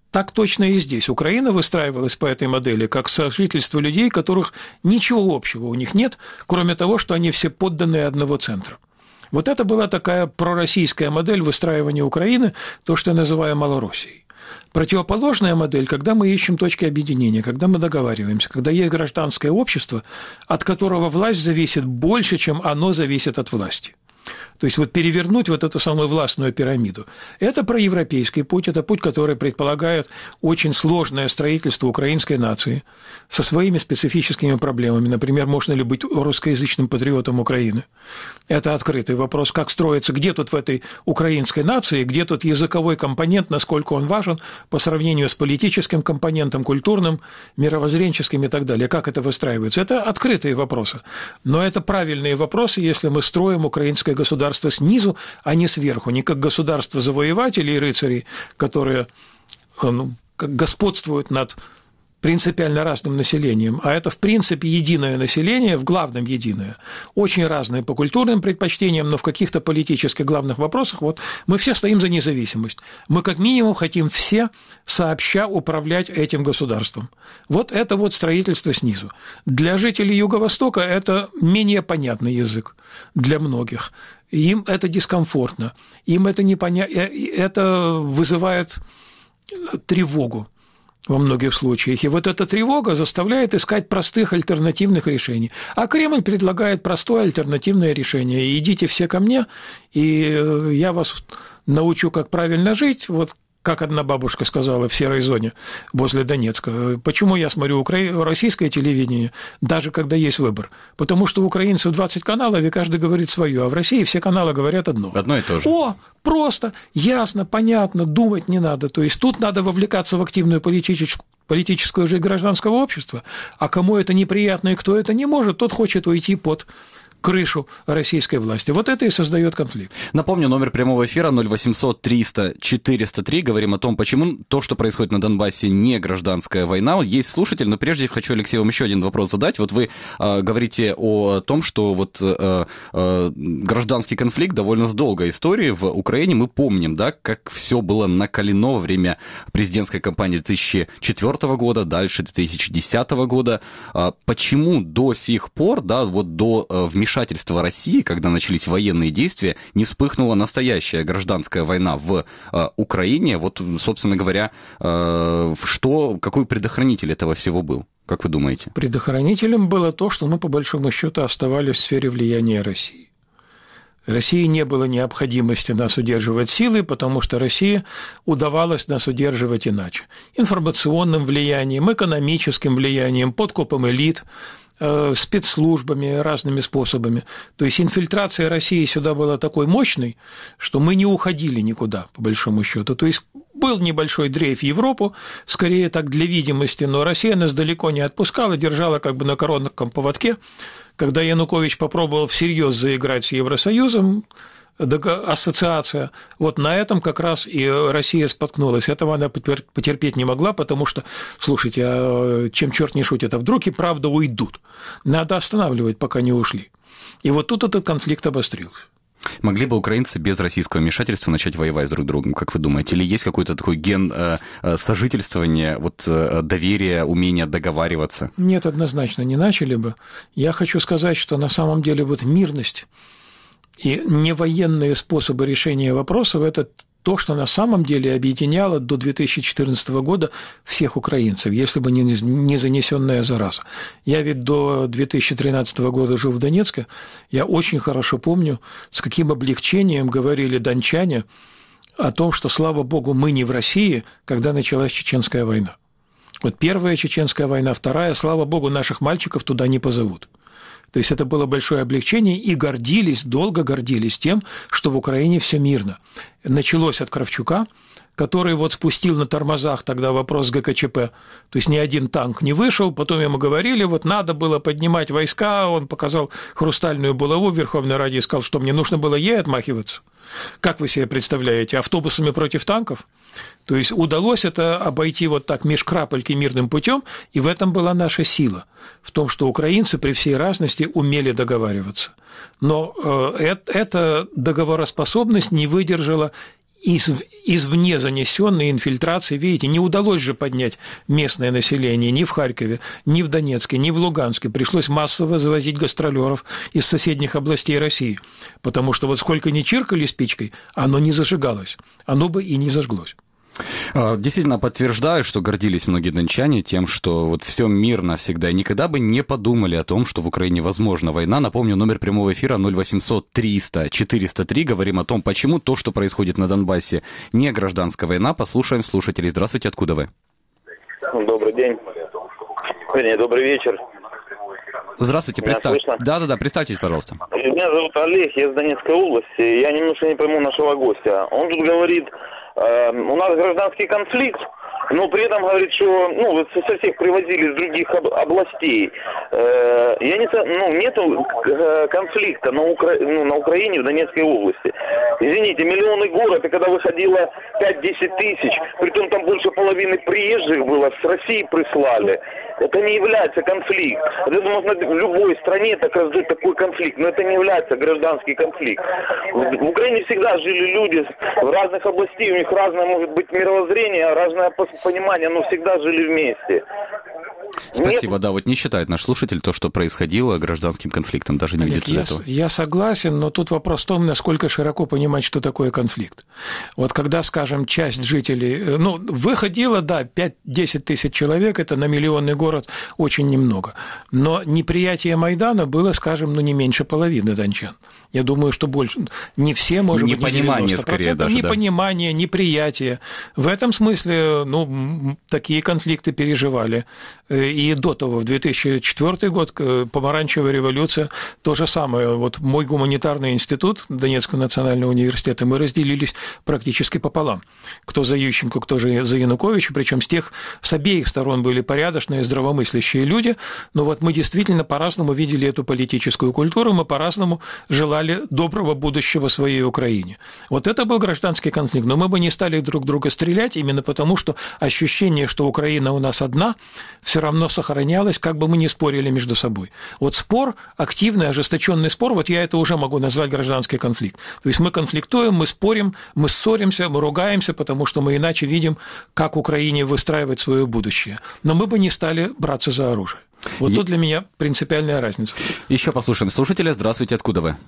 так точно и здесь. Украина выстраивалась по этой модели как сожительство людей, которых ничего общего у них нет, кроме того, что они все подданные одного центра. Вот это была такая пророссийская модель выстраивания Украины, то, что я называю Малороссией. Противоположная модель, когда мы ищем точки объединения, когда мы договариваемся, когда есть гражданское общество, от которого власть зависит больше, чем оно зависит от власти. То есть вот перевернуть вот эту самую властную пирамиду. Это проевропейский путь, это путь, который предполагает очень сложное строительство украинской нации со своими специфическими проблемами. Например, можно ли быть русскоязычным патриотом Украины? Это открытый вопрос, как строится, где тут в этой украинской нации, где тут языковой компонент, насколько он важен по сравнению с политическим компонентом, культурным, мировоззренческим и так далее. Как это выстраивается? Это открытые вопросы. Но это правильные вопросы, если мы строим украинское государство снизу, а не сверху, не как государство завоевателей и рыцарей, которые ну, как господствуют над принципиально разным населением, а это, в принципе, единое население, в главном единое, очень разное по культурным предпочтениям, но в каких-то политических главных вопросах вот мы все стоим за независимость. Мы, как минимум, хотим все сообща управлять этим государством. Вот это вот строительство снизу. Для жителей Юго-Востока это менее понятный язык для многих. Им это дискомфортно, им это непонятно, это вызывает тревогу во многих случаях. И вот эта тревога заставляет искать простых альтернативных решений. А Кремль предлагает простое альтернативное решение. Идите все ко мне, и я вас научу, как правильно жить. Вот как одна бабушка сказала в серой зоне возле Донецка. Почему я смотрю укра... российское телевидение, даже когда есть выбор? Потому что у украинцев двадцать каналов, и каждый говорит свое, а в России все каналы говорят одно. Одно и то же. О, просто, ясно, понятно, думать не надо. То есть тут надо вовлекаться в активную политическую политическую жизнь гражданского общества, а кому это неприятно и кто это не может, тот хочет уйти под крышу российской власти. Вот это и создает конфликт. Напомню, номер прямого эфира ноль восемьсот триста четыреста три. Говорим о том, почему то, что происходит на Донбассе, не гражданская война. Есть слушатель, но прежде хочу, Алексей, вам еще один вопрос задать. Вот вы э, говорите о том, что вот э, э, гражданский конфликт довольно с долгой историей в Украине. Мы помним, да, как все было накалено во время президентской кампании две тысячи четвёртого года, дальше две тысячи десятого года. Э, почему до сих пор, да, вот до э, вмешательства вмешательства России, когда начались военные действия, не вспыхнула настоящая гражданская война в э, Украине? Вот, собственно говоря, э, что, какой предохранитель этого всего был? Как вы думаете? Предохранителем было то, что мы, по большому счету, оставались в сфере влияния России. России не было необходимости нас удерживать силой, потому что России удавалось нас удерживать иначе. Информационным влиянием, экономическим влиянием, подкупом элит, спецслужбами, разными способами. То есть инфильтрация России сюда была такой мощной, что мы не уходили никуда, по большому счету. То есть был небольшой дрейф в Европу, скорее так для видимости, но Россия нас далеко не отпускала, держала как бы на коротком поводке. Когда Янукович попробовал всерьез заиграть с Евросоюзом, ассоциация, вот на этом как раз и Россия споткнулась. Этого она потерпеть не могла, потому что, слушайте, а чем черт не шутит, а вдруг и правда уйдут. Надо останавливать, пока не ушли. И вот тут этот конфликт обострился. Могли бы украинцы без российского вмешательства начать воевать друг с другом, как вы думаете? Или есть какой-то такой ген э, сожительствования, вот, э, доверия, умения договариваться? Нет, однозначно не начали бы. Я хочу сказать, что на самом деле вот мирность и невоенные способы решения вопросов – это то, что на самом деле объединяло до две тысячи четырнадцатого года всех украинцев, если бы не занесенная зараза. Я ведь до две тысячи тринадцатого года жил в Донецке, я очень хорошо помню, с каким облегчением говорили дончане о том, что, слава богу, мы не в России, когда началась Чеченская война. Вот первая Чеченская война, вторая, слава богу, наших мальчиков туда не позовут. То есть это было большое облегчение, и гордились, долго гордились тем, что в Украине все мирно. Началось от Кравчука, который вот спустил на тормозах тогда вопрос с ГКЧП, то есть ни один танк не вышел, потом ему говорили, вот надо было поднимать войска, он показал хрустальную булаву в Верховной Раде и сказал, что мне нужно было ей отмахиваться. Как вы себе представляете, автобусами против танков? То есть удалось это обойти вот так меж крапельки мирным путем, и в этом была наша сила, в том, что украинцы при всей разности умели договариваться. Но э, эта договороспособность не выдержала из, извне занесенные инфильтрации, видите, не удалось же поднять местное население ни в Харькове, ни в Донецке, ни в Луганске. Пришлось массово завозить гастролеров из соседних областей России, потому что вот сколько ни чиркали спичкой, оно не зажигалось, оно бы и не зажглось. Действительно подтверждаю, что гордились многие дончане тем, что вот все мирно всегда, и никогда бы не подумали о том, что в Украине возможна война. Напомню, номер прямого эфира ноль восемьсот триста четыреста три. Говорим о том, почему то, что происходит на Донбассе, не гражданская война. Послушаем слушателей. Здравствуйте, откуда вы? Добрый день. Вернее, добрый вечер. Здравствуйте, представь... Да-да-да, представьтесь, пожалуйста. Меня зовут Олег, я из Донецкой области. Я немножко не пойму нашего гостя. Он тут говорит, э, у нас гражданский конфликт, но при этом говорит, что ну, со всех привозили из других областей. Э, я не, ну, нету конфликта на, Укра... ну, на Украине, в Донецкой области. Извините, миллионный город, и когда выходило пять-десять тысяч, притом там больше половины приезжих было, с России прислали. Это не является конфликт. Это можно в любой стране так раздуть такой конфликт, но это не является гражданский конфликт. В Украине всегда жили люди в разных областях, у них разное может быть мировоззрение, разное понимание, но всегда жили вместе. Спасибо, Нет. Да, вот не считает наш слушатель то, что происходило гражданским конфликтом, даже не Олег, видит я, этого. Я согласен, но тут вопрос в том, насколько широко понимать, что такое конфликт. Вот когда, скажем, часть жителей, ну, выходило, да, пять-десять тысяч человек, это на миллионный город очень немного, но неприятие Майдана было, скажем, ну, не меньше половины дончан. Я думаю, что больше, не все, может быть, не непонимание скорее даже, непонимание, да. неприятие. В этом смысле, ну, такие конфликты переживали. И до того, в две тысячи четвёртый год, помаранчевая революция, то же самое. Вот мой гуманитарный институт Донецкого национального университета, мы разделились практически пополам. Кто за Ющенко, кто же за Януковича, причем с тех, с обеих сторон были порядочные, здравомыслящие люди, но вот мы действительно по-разному видели эту политическую культуру, мы по-разному желали доброго будущего своей Украине. Вот это был гражданский конфликт, но мы бы не стали друг друга стрелять именно потому, что ощущение, что Украина у нас одна, все равно сохранялось, как бы мы ни спорили между собой. Вот спор, активный, ожесточенный спор, вот я это уже могу назвать гражданский конфликт. То есть мы конфликтуем, мы спорим, мы ссоримся, мы ругаемся, потому что мы иначе видим, как Украине выстраивать свое будущее. Но мы бы не стали браться за оружие. Вот Я... тут для меня принципиальная разница. Еще послушаем слушателя. Здравствуйте, откуда вы?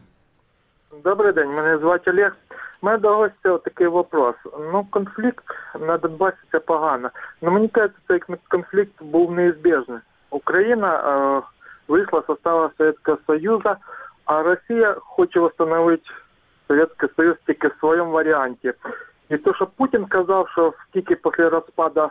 Добрий день, мене звати Олег. У мене до гостя такий вопрос. Ну, конфлікт на Донбасі – це погано. Но мені кажется, цей конфлікт був неізбіжний. Україна е, вийшла з составу Совєтського Союзу, а Росія хоче встановити Совєтський Союз тільки в своєму варіанті. І то, що Путін казав, що тільки після розпаду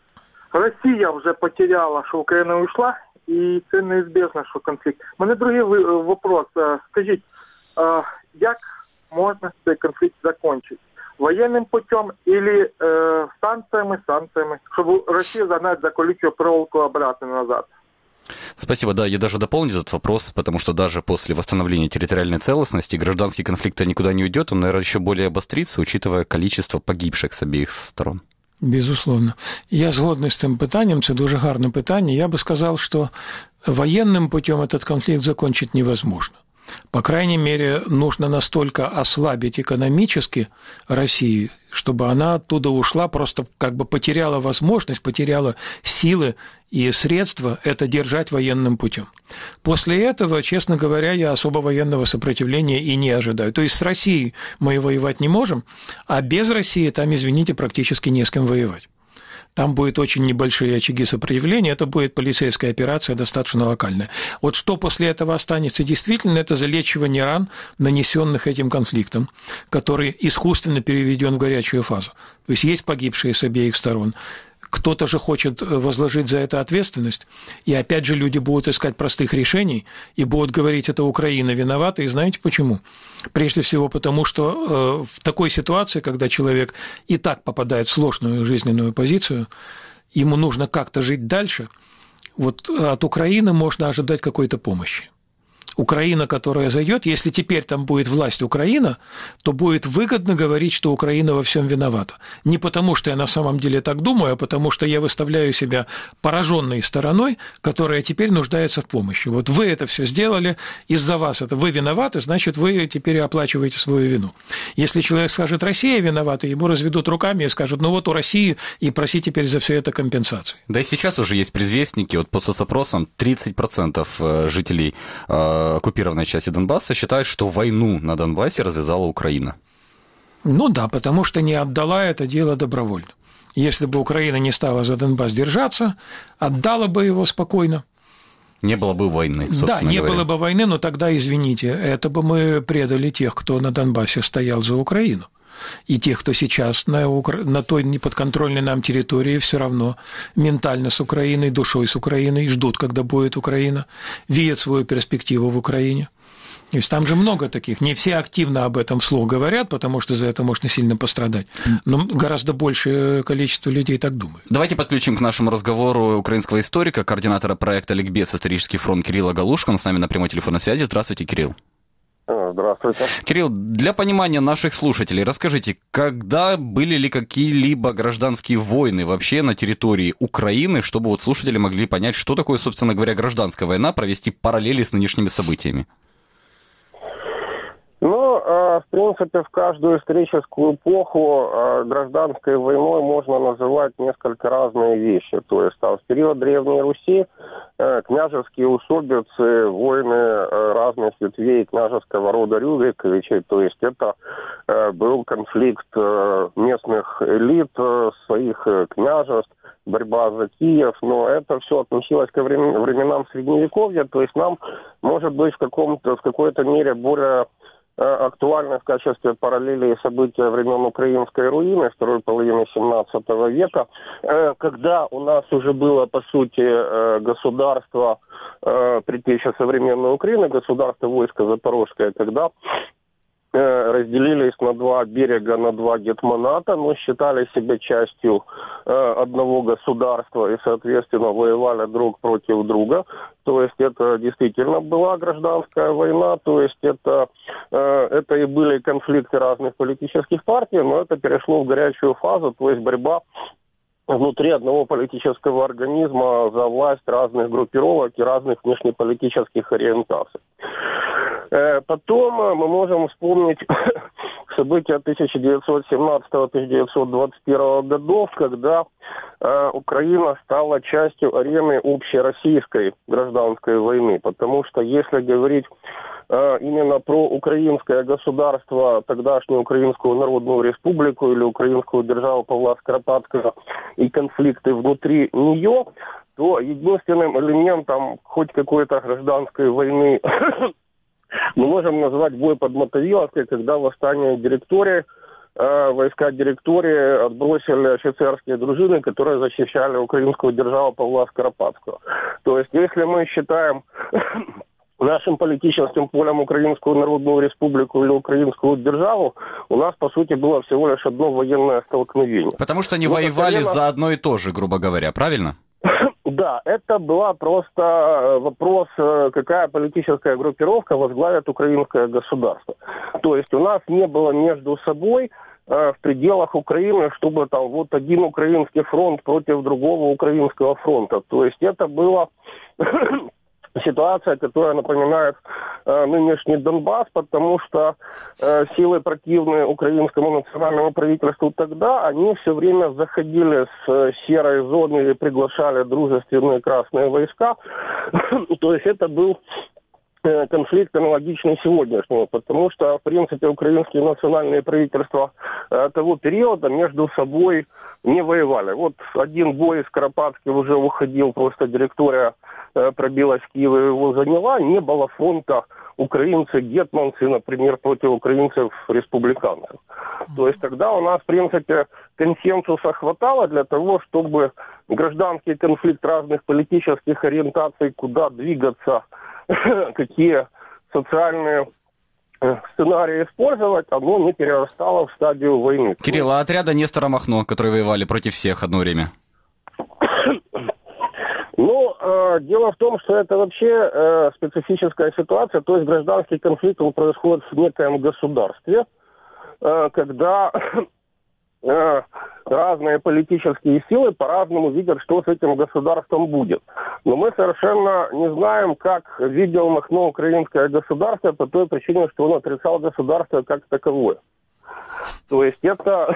Росія вже потеряла, що Україна уйшла, і це неізбіжно, що конфлікт. У мене другий вопрос. Скажіть, е, як можно цей конфликт закончить? Военным путем или э, санкциями, санкциями, чтобы Россию загнать за колючую проволоку обратно назад? Спасибо, да, я даже дополню этот вопрос, потому что даже после восстановления территориальной целостности гражданский конфликт никуда не уйдет, он, наверное, еще более обострится, учитывая количество погибших с обеих сторон. Безусловно. Я згодний з цим питанням, це дуже гарне питання. Я бы сказал, что военным путем этот конфликт закончить невозможно. По крайней мере, нужно настолько ослабить экономически Россию, чтобы она оттуда ушла, просто как бы потеряла возможность, потеряла силы и средства это держать военным путем. После этого, честно говоря, я особо военного сопротивления и не ожидаю. То есть с Россией мы воевать не можем, а без России там, извините, практически не с кем воевать. Там будут очень небольшие очаги сопротивления, это будет полицейская операция, достаточно локальная. Вот что после этого останется действительно, это залечивание ран, нанесенных этим конфликтом, который искусственно переведен в горячую фазу. То есть есть погибшие с обеих сторон. Кто-то же хочет возложить за это ответственность, и опять же люди будут искать простых решений и будут говорить, это Украина виновата, и знаете почему? Прежде всего потому, что в такой ситуации, когда человек и так попадает в сложную жизненную позицию, ему нужно как-то жить дальше, вот от Украины можно ожидать какой-то помощи. Украина, которая зайдет, если теперь там будет власть Украина, то будет выгодно говорить, что Украина во всем виновата. Не потому, что я на самом деле так думаю, а потому, что я выставляю себя пораженной стороной, которая теперь нуждается в помощи. Вот вы это все сделали, из-за вас это вы виноваты, значит, вы теперь оплачиваете свою вину. Если человек скажет, Россия виновата, ему разведут руками и скажут, ну вот у России, и проси теперь за все это компенсации. Да и сейчас уже есть предвестники, вот по соцопросам тридцать процентов жителей оккупированной части Донбасса считают, что войну на Донбассе развязала Украина. Ну да, потому что не отдала это дело добровольно. Если бы Украина не стала за Донбасс держаться, отдала бы его спокойно. Не было бы войны, собственно Да, не говоря. было бы войны, но тогда, извините, это бы мы предали тех, кто на Донбассе стоял за Украину. И тех, кто сейчас на, Укра... на той неподконтрольной нам территории все равно ментально с Украиной, душой с Украиной, ждут, когда будет Украина, видят свою перспективу в Украине. То есть там же много таких. Не все активно об этом вслух говорят, потому что за это можно сильно пострадать. Но гораздо большее количество людей так думают. Давайте подключим к нашему разговору украинского историка, координатора проекта «Ликбез. Исторический фронт» Кирилла Галушко. Он с нами на прямой телефонной связи. Здравствуйте, Кирилл. Здравствуйте. Кирилл, для понимания наших слушателей, расскажите, когда были ли какие-либо гражданские войны вообще на территории Украины, чтобы вот слушатели могли понять, что такое, собственно говоря, гражданская война, провести параллели с нынешними событиями? Ну, в принципе, в каждую историческую эпоху гражданской войной можно называть несколько разные вещи. То есть там, в период Древней Руси княжеские усобицы, войны разных ветвей княжеского рода Рюриковичей. То есть это был конфликт местных элит, своих княжеств, борьба за Киев, но это все относилось к временам Средневековья. То есть нам, может быть, в, каком-то, в какой-то мере более актуальны в качестве параллели события времен украинской руины второй половины семнадцатого века, когда у нас уже было, по сути, государство, предтеча современной Украины, государство войско Запорожское, когда разделились на два берега, на два гетманата, но считали себя частью э, одного государства и, соответственно, воевали друг против друга. То есть это действительно была гражданская война, то есть это, э, это и были конфликты разных политических партий, но это перешло в горячую фазу, то есть борьба внутри одного политического организма за власть разных группировок и разных внешнеполитических ориентаций. Потом мы можем вспомнить события тысяча девятьсот семнадцатого — тысяча девятьсот двадцать первого годов, когда э, Украина стала частью арены общероссийской гражданской войны. Потому что если говорить э, именно про украинское государство, тогдашнюю Украинскую Народную Республику или Украинскую державу Павла Скоропадского и конфликты внутри нее, то единственным элементом хоть какой-то гражданской войны мы можем назвать бой под Мотовиловкой, когда восстание директории, э, войска директории отбросили офицерские дружины, которые защищали украинскую державу Павла Скоропадского. То есть, если мы считаем нашим политическим полем Украинскую Народную Республику или Украинскую державу, у нас, по сути, было всего лишь одно военное столкновение. Потому что они вот воевали это... за одно и то же, грубо говоря, правильно? Да, это была просто вопрос, какая политическая группировка возглавит украинское государство. То есть у нас не было между собой э, в пределах Украины, чтобы там вот один украинский фронт против другого украинского фронта. То есть это было ситуация, которая напоминает э, нынешний Донбасс, потому что э, силы противные украинскому национальному правительству тогда, они все время заходили с э, серой зоны и приглашали дружественные красные войска. То есть это был э, конфликт аналогичный сегодняшнему, потому что, в принципе, украинские национальные правительства э, того периода между собой не воевали. Вот один бой Скоропадский уже уходил, просто директория пробилась в Киев и его заняла, не было фронта украинцы-гетманцы, например, против украинцев-республиканцев. То есть тогда у нас, в принципе, консенсуса хватало для того, чтобы гражданский конфликт разных политических ориентаций, куда двигаться, какие социальные сценарии использовать, оно не перерастало в стадию войны. Кирилл, а отряда Нестора Махно, которые воевали против всех одно время? Ну, э, дело в том, что это вообще э, специфическая ситуация, то есть гражданский конфликт, он происходит в некоем государстве, э, когда э, разные политические силы по-разному видят, что с этим государством будет. Но мы совершенно не знаем, как видел Махно украинское государство по той причине, что он отрицал государство как таковое. То есть это,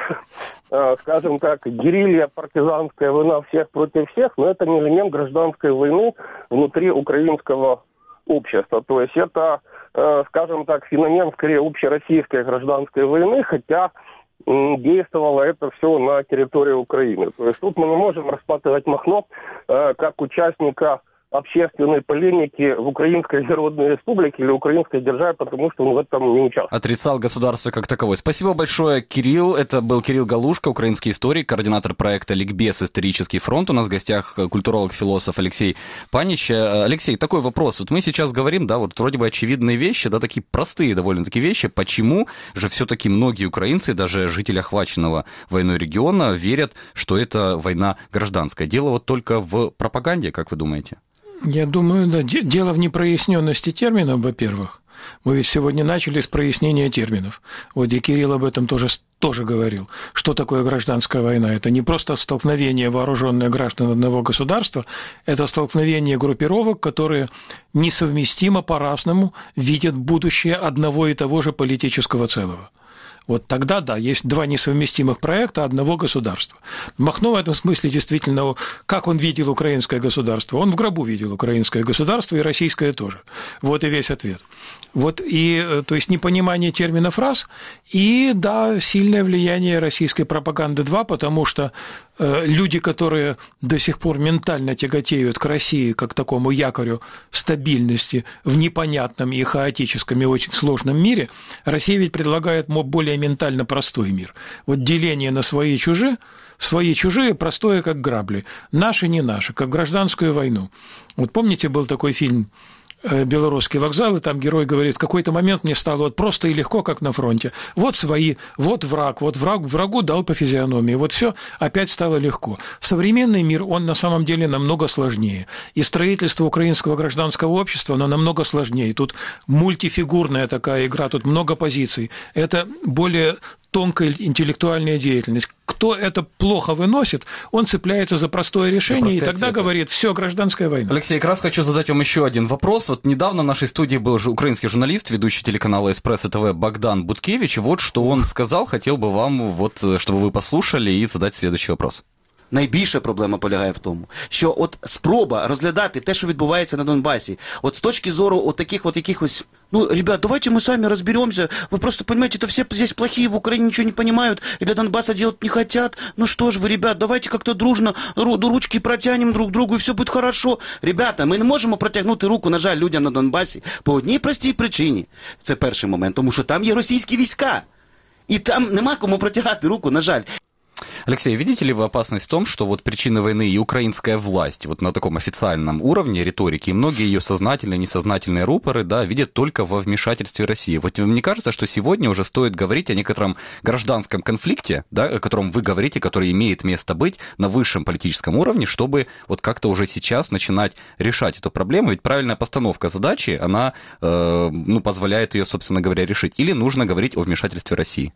скажем так, герилья, партизанская война всех против всех, но это не элемент гражданской войны внутри украинского общества. То есть это, скажем так, феномен скорее общероссийской гражданской войны, хотя действовало это все на территории Украины. То есть тут мы не можем рассматривать Махно как участника общественной полемики в Украинской Народной Республике или Украинской державе, потому что он в этом не участвует. Отрицал государство как таковое. Спасибо большое, Кирилл. Это был Кирилл Галушко, украинский историк, координатор проекта «Ликбез. Исторический фронт». У нас в гостях культуролог-философ Алексей Панич. Алексей, такой вопрос. Вот мы сейчас говорим, да, вот вроде бы очевидные вещи, да, такие простые довольно-таки вещи. Почему же все-таки многие украинцы, даже жители охваченного войной региона, верят, что это война гражданская? Дело вот только в пропаганде, как вы думаете? Я думаю, да. Дело в непроясненности терминов, во-первых. Мы ведь сегодня начали с прояснения терминов. Вот и Кирилл об этом тоже, тоже говорил. Что такое гражданская война? Это не просто столкновение вооруженных граждан одного государства, это столкновение группировок, которые несовместимо по-разному видят будущее одного и того же политического целого. Вот тогда, да, есть два несовместимых проекта одного государства. Махно в этом смысле действительно, как он видел украинское государство? Он в гробу видел украинское государство и российское тоже. Вот и весь ответ. Вот и, то есть, непонимание терминов раз, и, да, сильное влияние российской пропаганды два, потому что люди, которые до сих пор ментально тяготеют к России как к такому якорю стабильности в непонятном и хаотическом и очень сложном мире, Россия ведь предлагает более ментально простой мир. Вот деление на свои и чужие, свои и чужие простое, как грабли, наши не наши, как гражданскую войну. Вот помните, был такой фильм «Белорусский вокзал», и там герой говорит, в какой-то момент мне стало вот просто и легко, как на фронте. Вот свои, вот враг, вот враг, врагу дал по физиономии, вот все опять стало легко. Современный мир, он на самом деле намного сложнее. И строительство украинского гражданского общества, оно намного сложнее. Тут мультифигурная такая игра, тут много позиций. Это более тонкая интеллектуальная деятельность. Кто это плохо выносит, он цепляется за простое решение, за и тогда ответы. Говорит, все, гражданская война. Алексей, как раз хочу задать вам еще один вопрос. Вот недавно в нашей студии был же украинский журналист, ведущий телеканала «Эспрессо ТВ» Богдан Буткевич. Вот что он сказал, хотел бы вам, вот, чтобы вы послушали и задать следующий вопрос. Найбільша проблема полягає в тому, що от спроба розглядати те, що відбувається на Донбасі, от з точки зору от таких от якихось, ну, ребят, давайте мы сами разберемся, вы просто понимаете, это все здесь плохие, в Украине ничего не понимают, и для Донбасса делать не хотят, ну что ж вы, ребят, давайте как-то дружно ручки протянем друг другу, и все будет хорошо. Ребята, ми не можемо протягнути руку, на жаль, людям на Донбасі по одній простій причині. Це перший момент, тому що там є російські війська, і там нема кому протягати руку, на жаль. Алексей, видите ли вы опасность в том, что вот причины войны и украинская власть вот на таком официальном уровне риторики, и многие ее сознательные и несознательные рупоры, да, видят только во вмешательстве России. Вот мне кажется, что сегодня уже стоит говорить о некотором гражданском конфликте, да, о котором вы говорите, который имеет место быть на высшем политическом уровне, чтобы вот как-то уже сейчас начинать решать эту проблему. Ведь правильная постановка задачи, она, э, ну, позволяет ее, собственно говоря, решить. Или нужно говорить о вмешательстве России?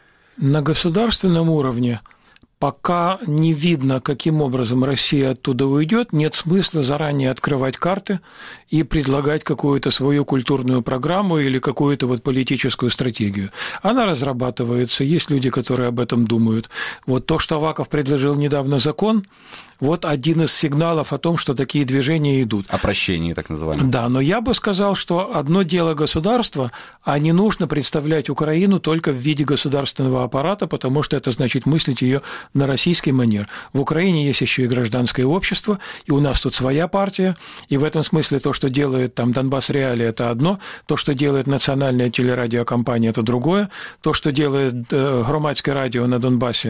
На государственном уровне пока не видно, каким образом Россия оттуда уйдет, нет смысла заранее открывать карты и предлагать какую-то свою культурную программу или какую-то вот политическую стратегию. Она разрабатывается, есть люди, которые об этом думают. Вот то, что Аваков предложил недавно закон, вот один из сигналов о том, что такие движения идут. О прощении, так называемое. Да, но я бы сказал, что одно дело государства, а не нужно представлять Украину только в виде государственного аппарата, потому что это значит мыслить ее на российский манер. В Украине есть еще и гражданское общество, и у нас тут своя партия, и в этом смысле то, что делает там Донбасс Реалии, это одно, то, что делает национальная телерадиокомпания, это другое, то, что делает э, громадское радио на Донбассе,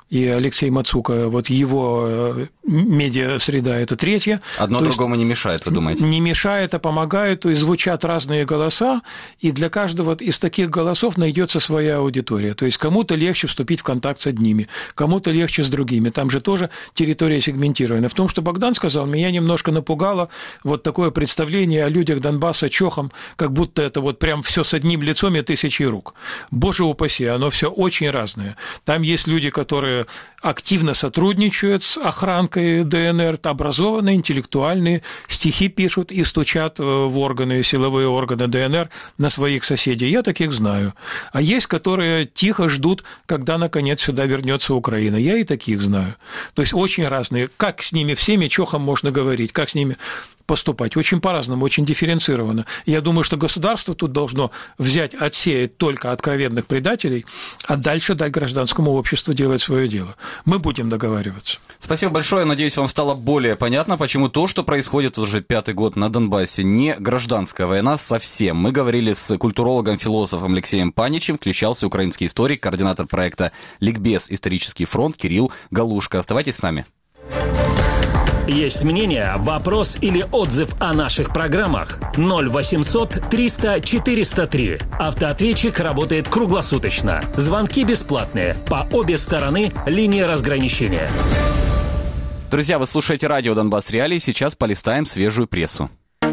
и Алексей Мацука, вот его медиа-среда – это третье. Одно то другому не мешает, вы думаете? Не мешает, а помогает, то есть звучат разные голоса, и для каждого из таких голосов найдется своя аудитория. То есть кому-то легче вступить в контакт с одними, кому-то легче с другими. Там же тоже территория сегментирована. В том, что Богдан сказал, меня немножко напугало вот такое представление о людях Донбасса чохом, как будто это вот прям все с одним лицом и тысячей рук. Боже упаси, оно все очень разное. Там есть люди, которые активно сотрудничают с охранкой ДНР, образованные, интеллектуальные, стихи пишут и стучат в органы, силовые органы ДНР на своих соседей. Я таких знаю. А есть, которые тихо ждут, когда, наконец, сюда вернется Украина. Я и таких знаю. То есть очень разные. Как с ними всеми чохом можно говорить, как с ними поступать. Очень по-разному, очень дифференцированно. Я думаю, что государство тут должно взять, отсеять только откровенных предателей, а дальше дать гражданскому обществу делать свое дело. Мы будем договариваться. Спасибо большое. Надеюсь, вам стало более понятно, почему то, что происходит уже пятый год на Донбассе, не гражданская война совсем. Мы говорили с культурологом-философом Алексеем Паничем, включался украинский историк, координатор проекта «Ликбез. Исторический фронт» Кирилл Галушко. Оставайтесь с нами. Есть мнение, вопрос или отзыв о наших программах? ноль восемьсот триста четыреста три. Автоответчик работает круглосуточно. Звонки бесплатные. По обе стороны линии разграничения. Друзья, вы слушаете радио «Донбасс Реалии». Сейчас полистаем свежую прессу.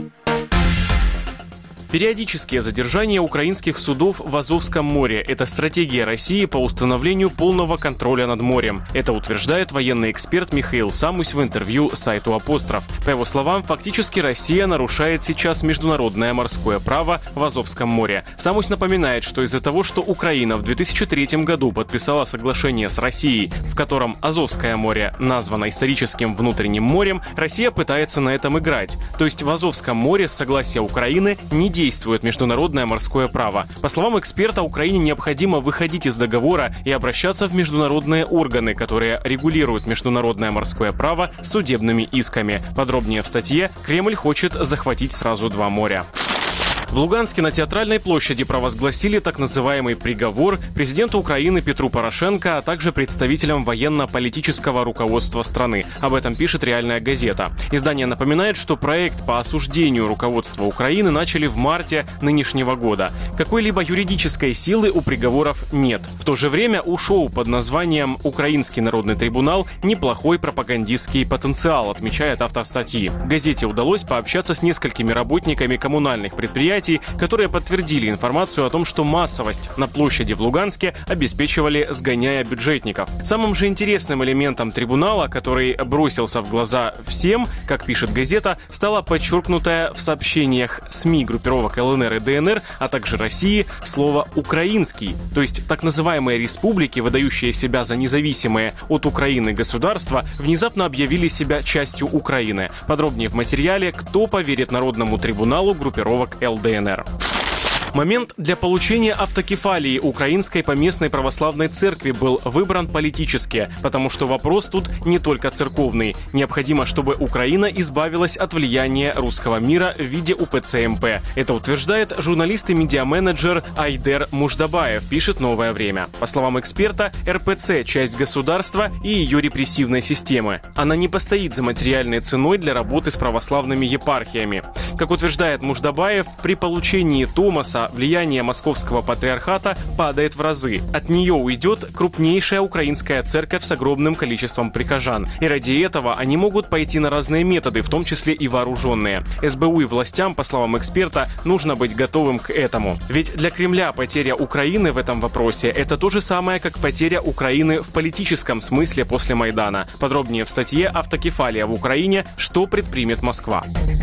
Периодические задержания украинских судов в Азовском море – это стратегия России по установлению полного контроля над морем. Это утверждает военный эксперт Михаил Самусь в интервью сайту «Апостроф». По его словам, фактически Россия нарушает сейчас международное морское право в Азовском море. Самусь напоминает, что из-за того, что Украина в две тысячи третьем году подписала соглашение с Россией, в котором Азовское море названо историческим внутренним морем, Россия пытается на этом играть. То есть в Азовском море с согласия Украины не действует международное морское право. По словам эксперта, Украине необходимо выходить из договора и обращаться в международные органы, которые регулируют международное морское право судебными исками. Подробнее в статье «Кремль хочет захватить сразу два моря». В Луганске на Театральной площади провозгласили так называемый приговор президенту Украины Петру Порошенко, а также представителям военно-политического руководства страны. Об этом пишет «Реальная газета». Издание напоминает, что проект по осуждению руководства Украины начали в марте нынешнего года. Какой-либо юридической силы у приговоров нет. В то же время у шоу под названием «Украинский народный трибунал» неплохой пропагандистский потенциал, отмечает автор статьи. Газете удалось пообщаться с несколькими работниками коммунальных предприятий, которые подтвердили информацию о том, что массовость на площади в Луганске обеспечивали, сгоняя бюджетников. Самым же интересным элементом трибунала, который бросился в глаза всем, как пишет газета, стало подчеркнутое в сообщениях СМИ группировок ЛНР и ДНР, а также России, слово «украинский». То есть так называемые республики, выдающие себя за независимые от Украины государства, внезапно объявили себя частью Украины. Подробнее в материале «Кто поверит Народному трибуналу группировок ЛДНР». ДНР. Момент для получения автокефалии Украинской поместной православной церкви был выбран политически, потому что вопрос тут не только церковный. Необходимо, чтобы Украина избавилась от влияния русского мира в виде УПЦ-МП. Это утверждает журналист и медиаменеджер Айдер Муждабаев, пишет «Новое время». По словам эксперта, РПЦ – часть государства и ее репрессивной системы. Она не постоит за материальной ценой для работы с православными епархиями. Как утверждает Муждабаев, при получении Томаса влияние московского патриархата падает в разы. От нее уйдет крупнейшая украинская церковь с огромным количеством прихожан. И ради этого они могут пойти на разные методы, в том числе и вооруженные. СБУ и властям, по словам эксперта, нужно быть готовым к этому. Ведь для Кремля потеря Украины в этом вопросе – это то же самое, как потеря Украины в политическом смысле после Майдана. Подробнее в статье «Автокефалия в Украине. Что предпримет Москва».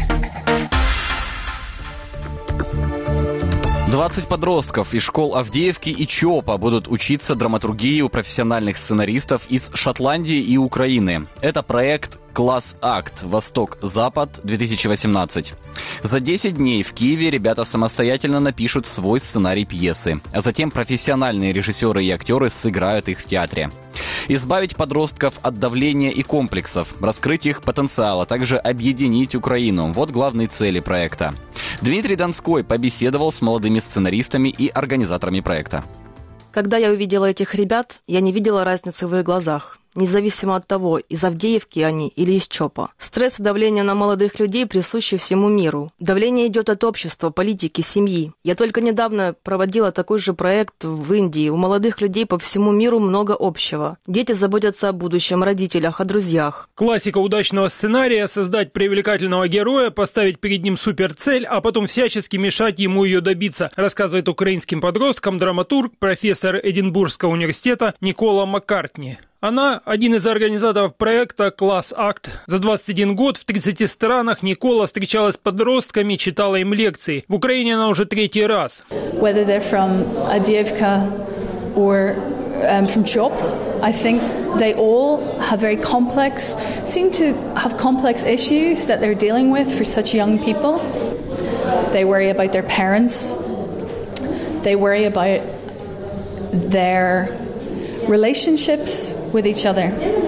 двадцать подростков из школ Авдеевки и ЧОПа будут учиться драматургии у профессиональных сценаристов из Шотландии и Украины. Это проект «Класс-акт. Восток-Запад-две тысячи восемнадцать». За десять дней в Киеве ребята самостоятельно напишут свой сценарий пьесы, а затем профессиональные режиссеры и актеры сыграют их в театре. Избавить подростков от давления и комплексов, раскрыть их потенциал, а также объединить Украину – вот главные цели проекта. Дмитрий Донской побеседовал с молодыми сценаристами и организаторами проекта. Когда я увидела этих ребят, я не видела разницы в их глазах. Независимо от того, из Авдеевки они или из ЧОПа. Стресс и давление на молодых людей присущи всему миру. Давление идет от общества, политики, семьи. Я только недавно проводила такой же проект в Индии. У молодых людей по всему миру много общего. Дети заботятся о будущем, родителях, о друзьях. Классика удачного сценария – создать привлекательного героя, поставить перед ним суперцель, а потом всячески мешать ему ее добиться, рассказывает украинским подросткам драматург, профессор Эдинбургского университета Никола Маккартни. Она – один из организаторов проекта «Класс Акт». За двадцать один год в тридцати странах Никола встречалась с подростками, читала им лекции. В Украине она уже третий раз. Whether they're from Avdiivka or um, from ЧОП, I think they all have very complex, seem to have complex issues that they're dealing with for such young people. They worry about their parents. They worry about their relationships with each other.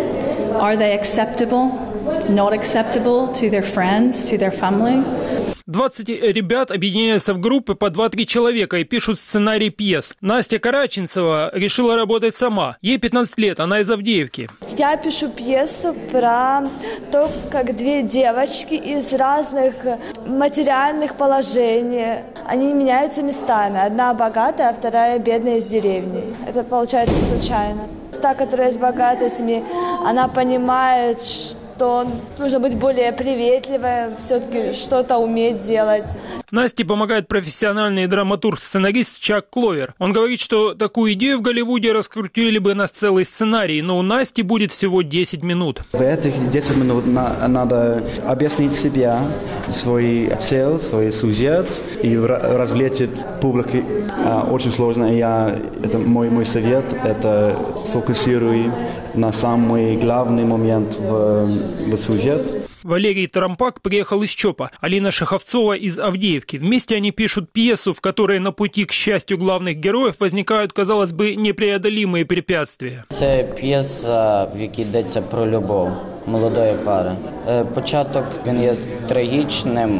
Are they acceptable, not acceptable to their friends, to their family? двадцать ребят объединяются в группы по два-три человека и пишут сценарий пьес. Настя Караченцева решила работать сама. Ей пятнадцать лет, она из Авдеевки. Я пишу пьесу про то, как две девочки из разных материальных положений, они меняются местами. Одна богатая, а вторая бедная из деревни. Это получается случайно. Та, которая из богатой семьи, она понимает, что нужно быть более приветливой, все-таки что-то уметь делать. Насте помогает профессиональный драматург-сценарист Чак Кловер. Он говорит, что такую идею в Голливуде раскрутили бы на целый сценарий, но у Насти будет всего десять минут. В этих десять минут на, надо объяснить себя, свой цель, свой сюжет и развлечь публику. Очень сложно. Я, это мой, мой совет, это фокусируй на самый главный момент в, в сюжет. Валерий Тарампак приехал из ЧОПа, Алина Шаховцова из Авдеевки. Вместе они пишут пьесу, в которой на пути к счастью главных героев возникают, казалось бы, непреодолимые препятствия. Це п'єса, в якій йдеться про любов молодої пари. Початок, він є трагічним.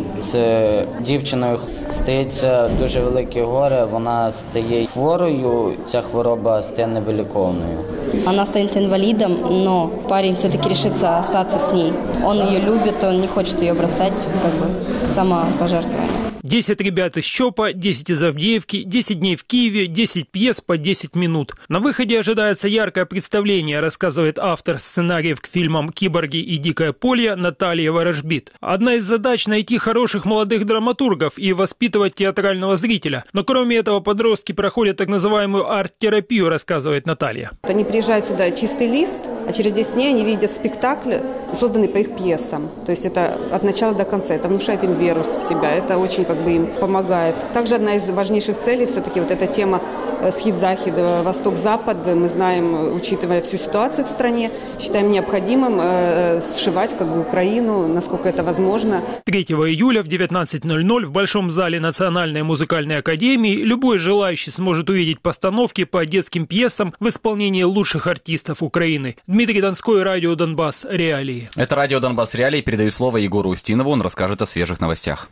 З дівчиною стається дуже велике горе, вона стає хворою, ця хвороба стає невиліковною. Она останется инвалидом, но парень все-таки решится остаться с ней. Он ее любит, он не хочет ее бросать, как бы самопожертвование. десять ребят из ЧОПа, десять из Авдеевки, десять дней в Киеве, десять пьес по десять минут. На выходе ожидается яркое представление, рассказывает автор сценариев к фильмам «Киборги» и «Дикое поле» Наталья Ворожбит. Одна из задач – найти хороших молодых драматургов и воспитывать театрального зрителя. Но кроме этого подростки проходят так называемую арт-терапию, рассказывает Наталья. Они приезжают сюда чистый лист, а через десять дней они видят спектакль, созданный по их пьесам. То есть это от начала до конца, это внушает им веру в себя, это очень как бы им помогает. Также одна из важнейших целей все-таки вот эта тема схід-захід, восток-запад. Мы знаем, учитывая всю ситуацию в стране, считаем необходимым э, сшивать как бы Украину, насколько это возможно. третьего июля в девятнадцать ноль ноль в Большом зале Национальной музыкальной академии любой желающий сможет увидеть постановки по детским пьесам в исполнении лучших артистов Украины. Дмитрий Донской, радио «Донбасс. Реалии». Это радио «Донбасс. Реалии». Передаю слово Егору Устинову. Он расскажет о свежих новостях.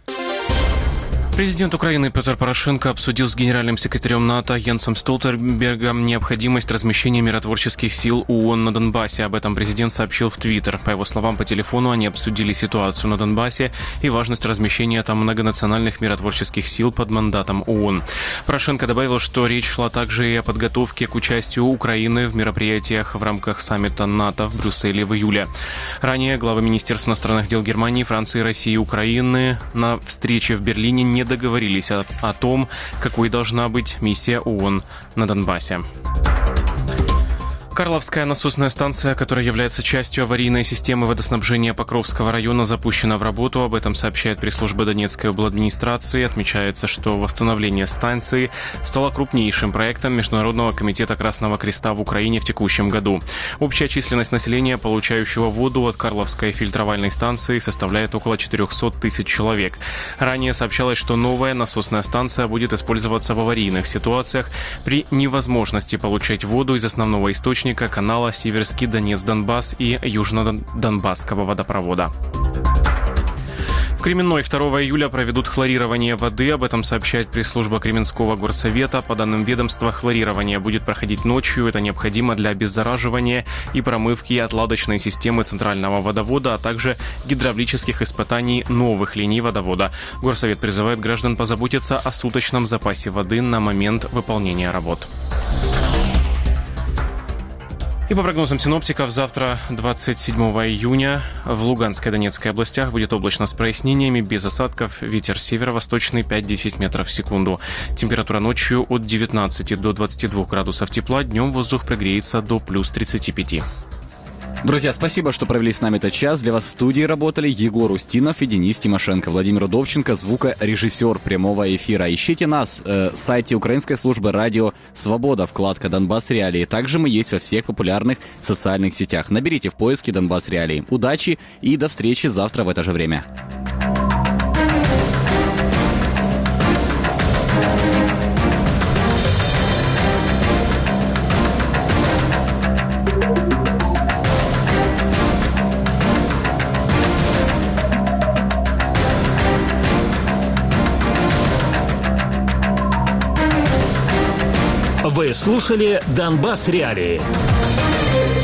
Президент Украины Петр Порошенко обсудил с генеральным секретарем НАТО Йенсом Столтенбергом необходимость размещения миротворческих сил ООН на Донбассе. Об этом президент сообщил в Твиттер. По его словам, по телефону они обсудили ситуацию на Донбассе и важность размещения там многонациональных миротворческих сил под мандатом ООН. Порошенко добавил, что речь шла также и о подготовке к участию Украины в мероприятиях в рамках саммита НАТО в Брюсселе в июле. Ранее главы Министерств иностранных дел Германии, Франции, России и Украины на встрече в Берлине не договорились о, о том, какой должна быть миссия ООН на Донбассе. Карловская насосная станция, которая является частью аварийной системы водоснабжения Покровского района, запущена в работу. Об этом сообщает пресс-служба Донецкой обладминистрации. Отмечается, что восстановление станции стало крупнейшим проектом Международного комитета Красного Креста в Украине в текущем году. Общая численность населения, получающего воду от Карловской фильтровальной станции, составляет около четыреста тысяч человек. Ранее сообщалось, что новая насосная станция будет использоваться в аварийных ситуациях при невозможности получать воду из основного источника канала Сиверский Донец-Донбасс и Южно-Донбасского водопровода. Кременной второго июля проведут хлорирование воды. Об этом сообщает пресс-служба Кременского горсовета. По данным ведомства, хлорирование будет проходить ночью. Это необходимо для обеззараживания и промывки отладочной системы центрального водовода, а также гидравлических испытаний новых линий водовода. Горсовет призывает граждан позаботиться о суточном запасе воды на момент выполнения работ. И по прогнозам синоптиков, завтра, двадцать седьмого июня, в Луганской и Донецкой областях будет облачно с прояснениями, без осадков, ветер северо-восточный пять-десять метров в секунду. Температура ночью от девятнадцати до двадцати двух градусов тепла, днем воздух прогреется до плюс тридцати пяти. Друзья, спасибо, что провели с нами этот час. Для вас в студии работали Егор Устинов и Денис Тимошенко. Владимир Удовченко, звукорежиссер прямого эфира. Ищите нас э, в сайте украинской службы радио «Свобода», вкладка «Донбасс Реалии». Также мы есть во всех популярных социальных сетях. Наберите в поиске «Донбасс Реалии». Удачи и до встречи завтра в это же время. Вы слушали «Донбасс Реалии».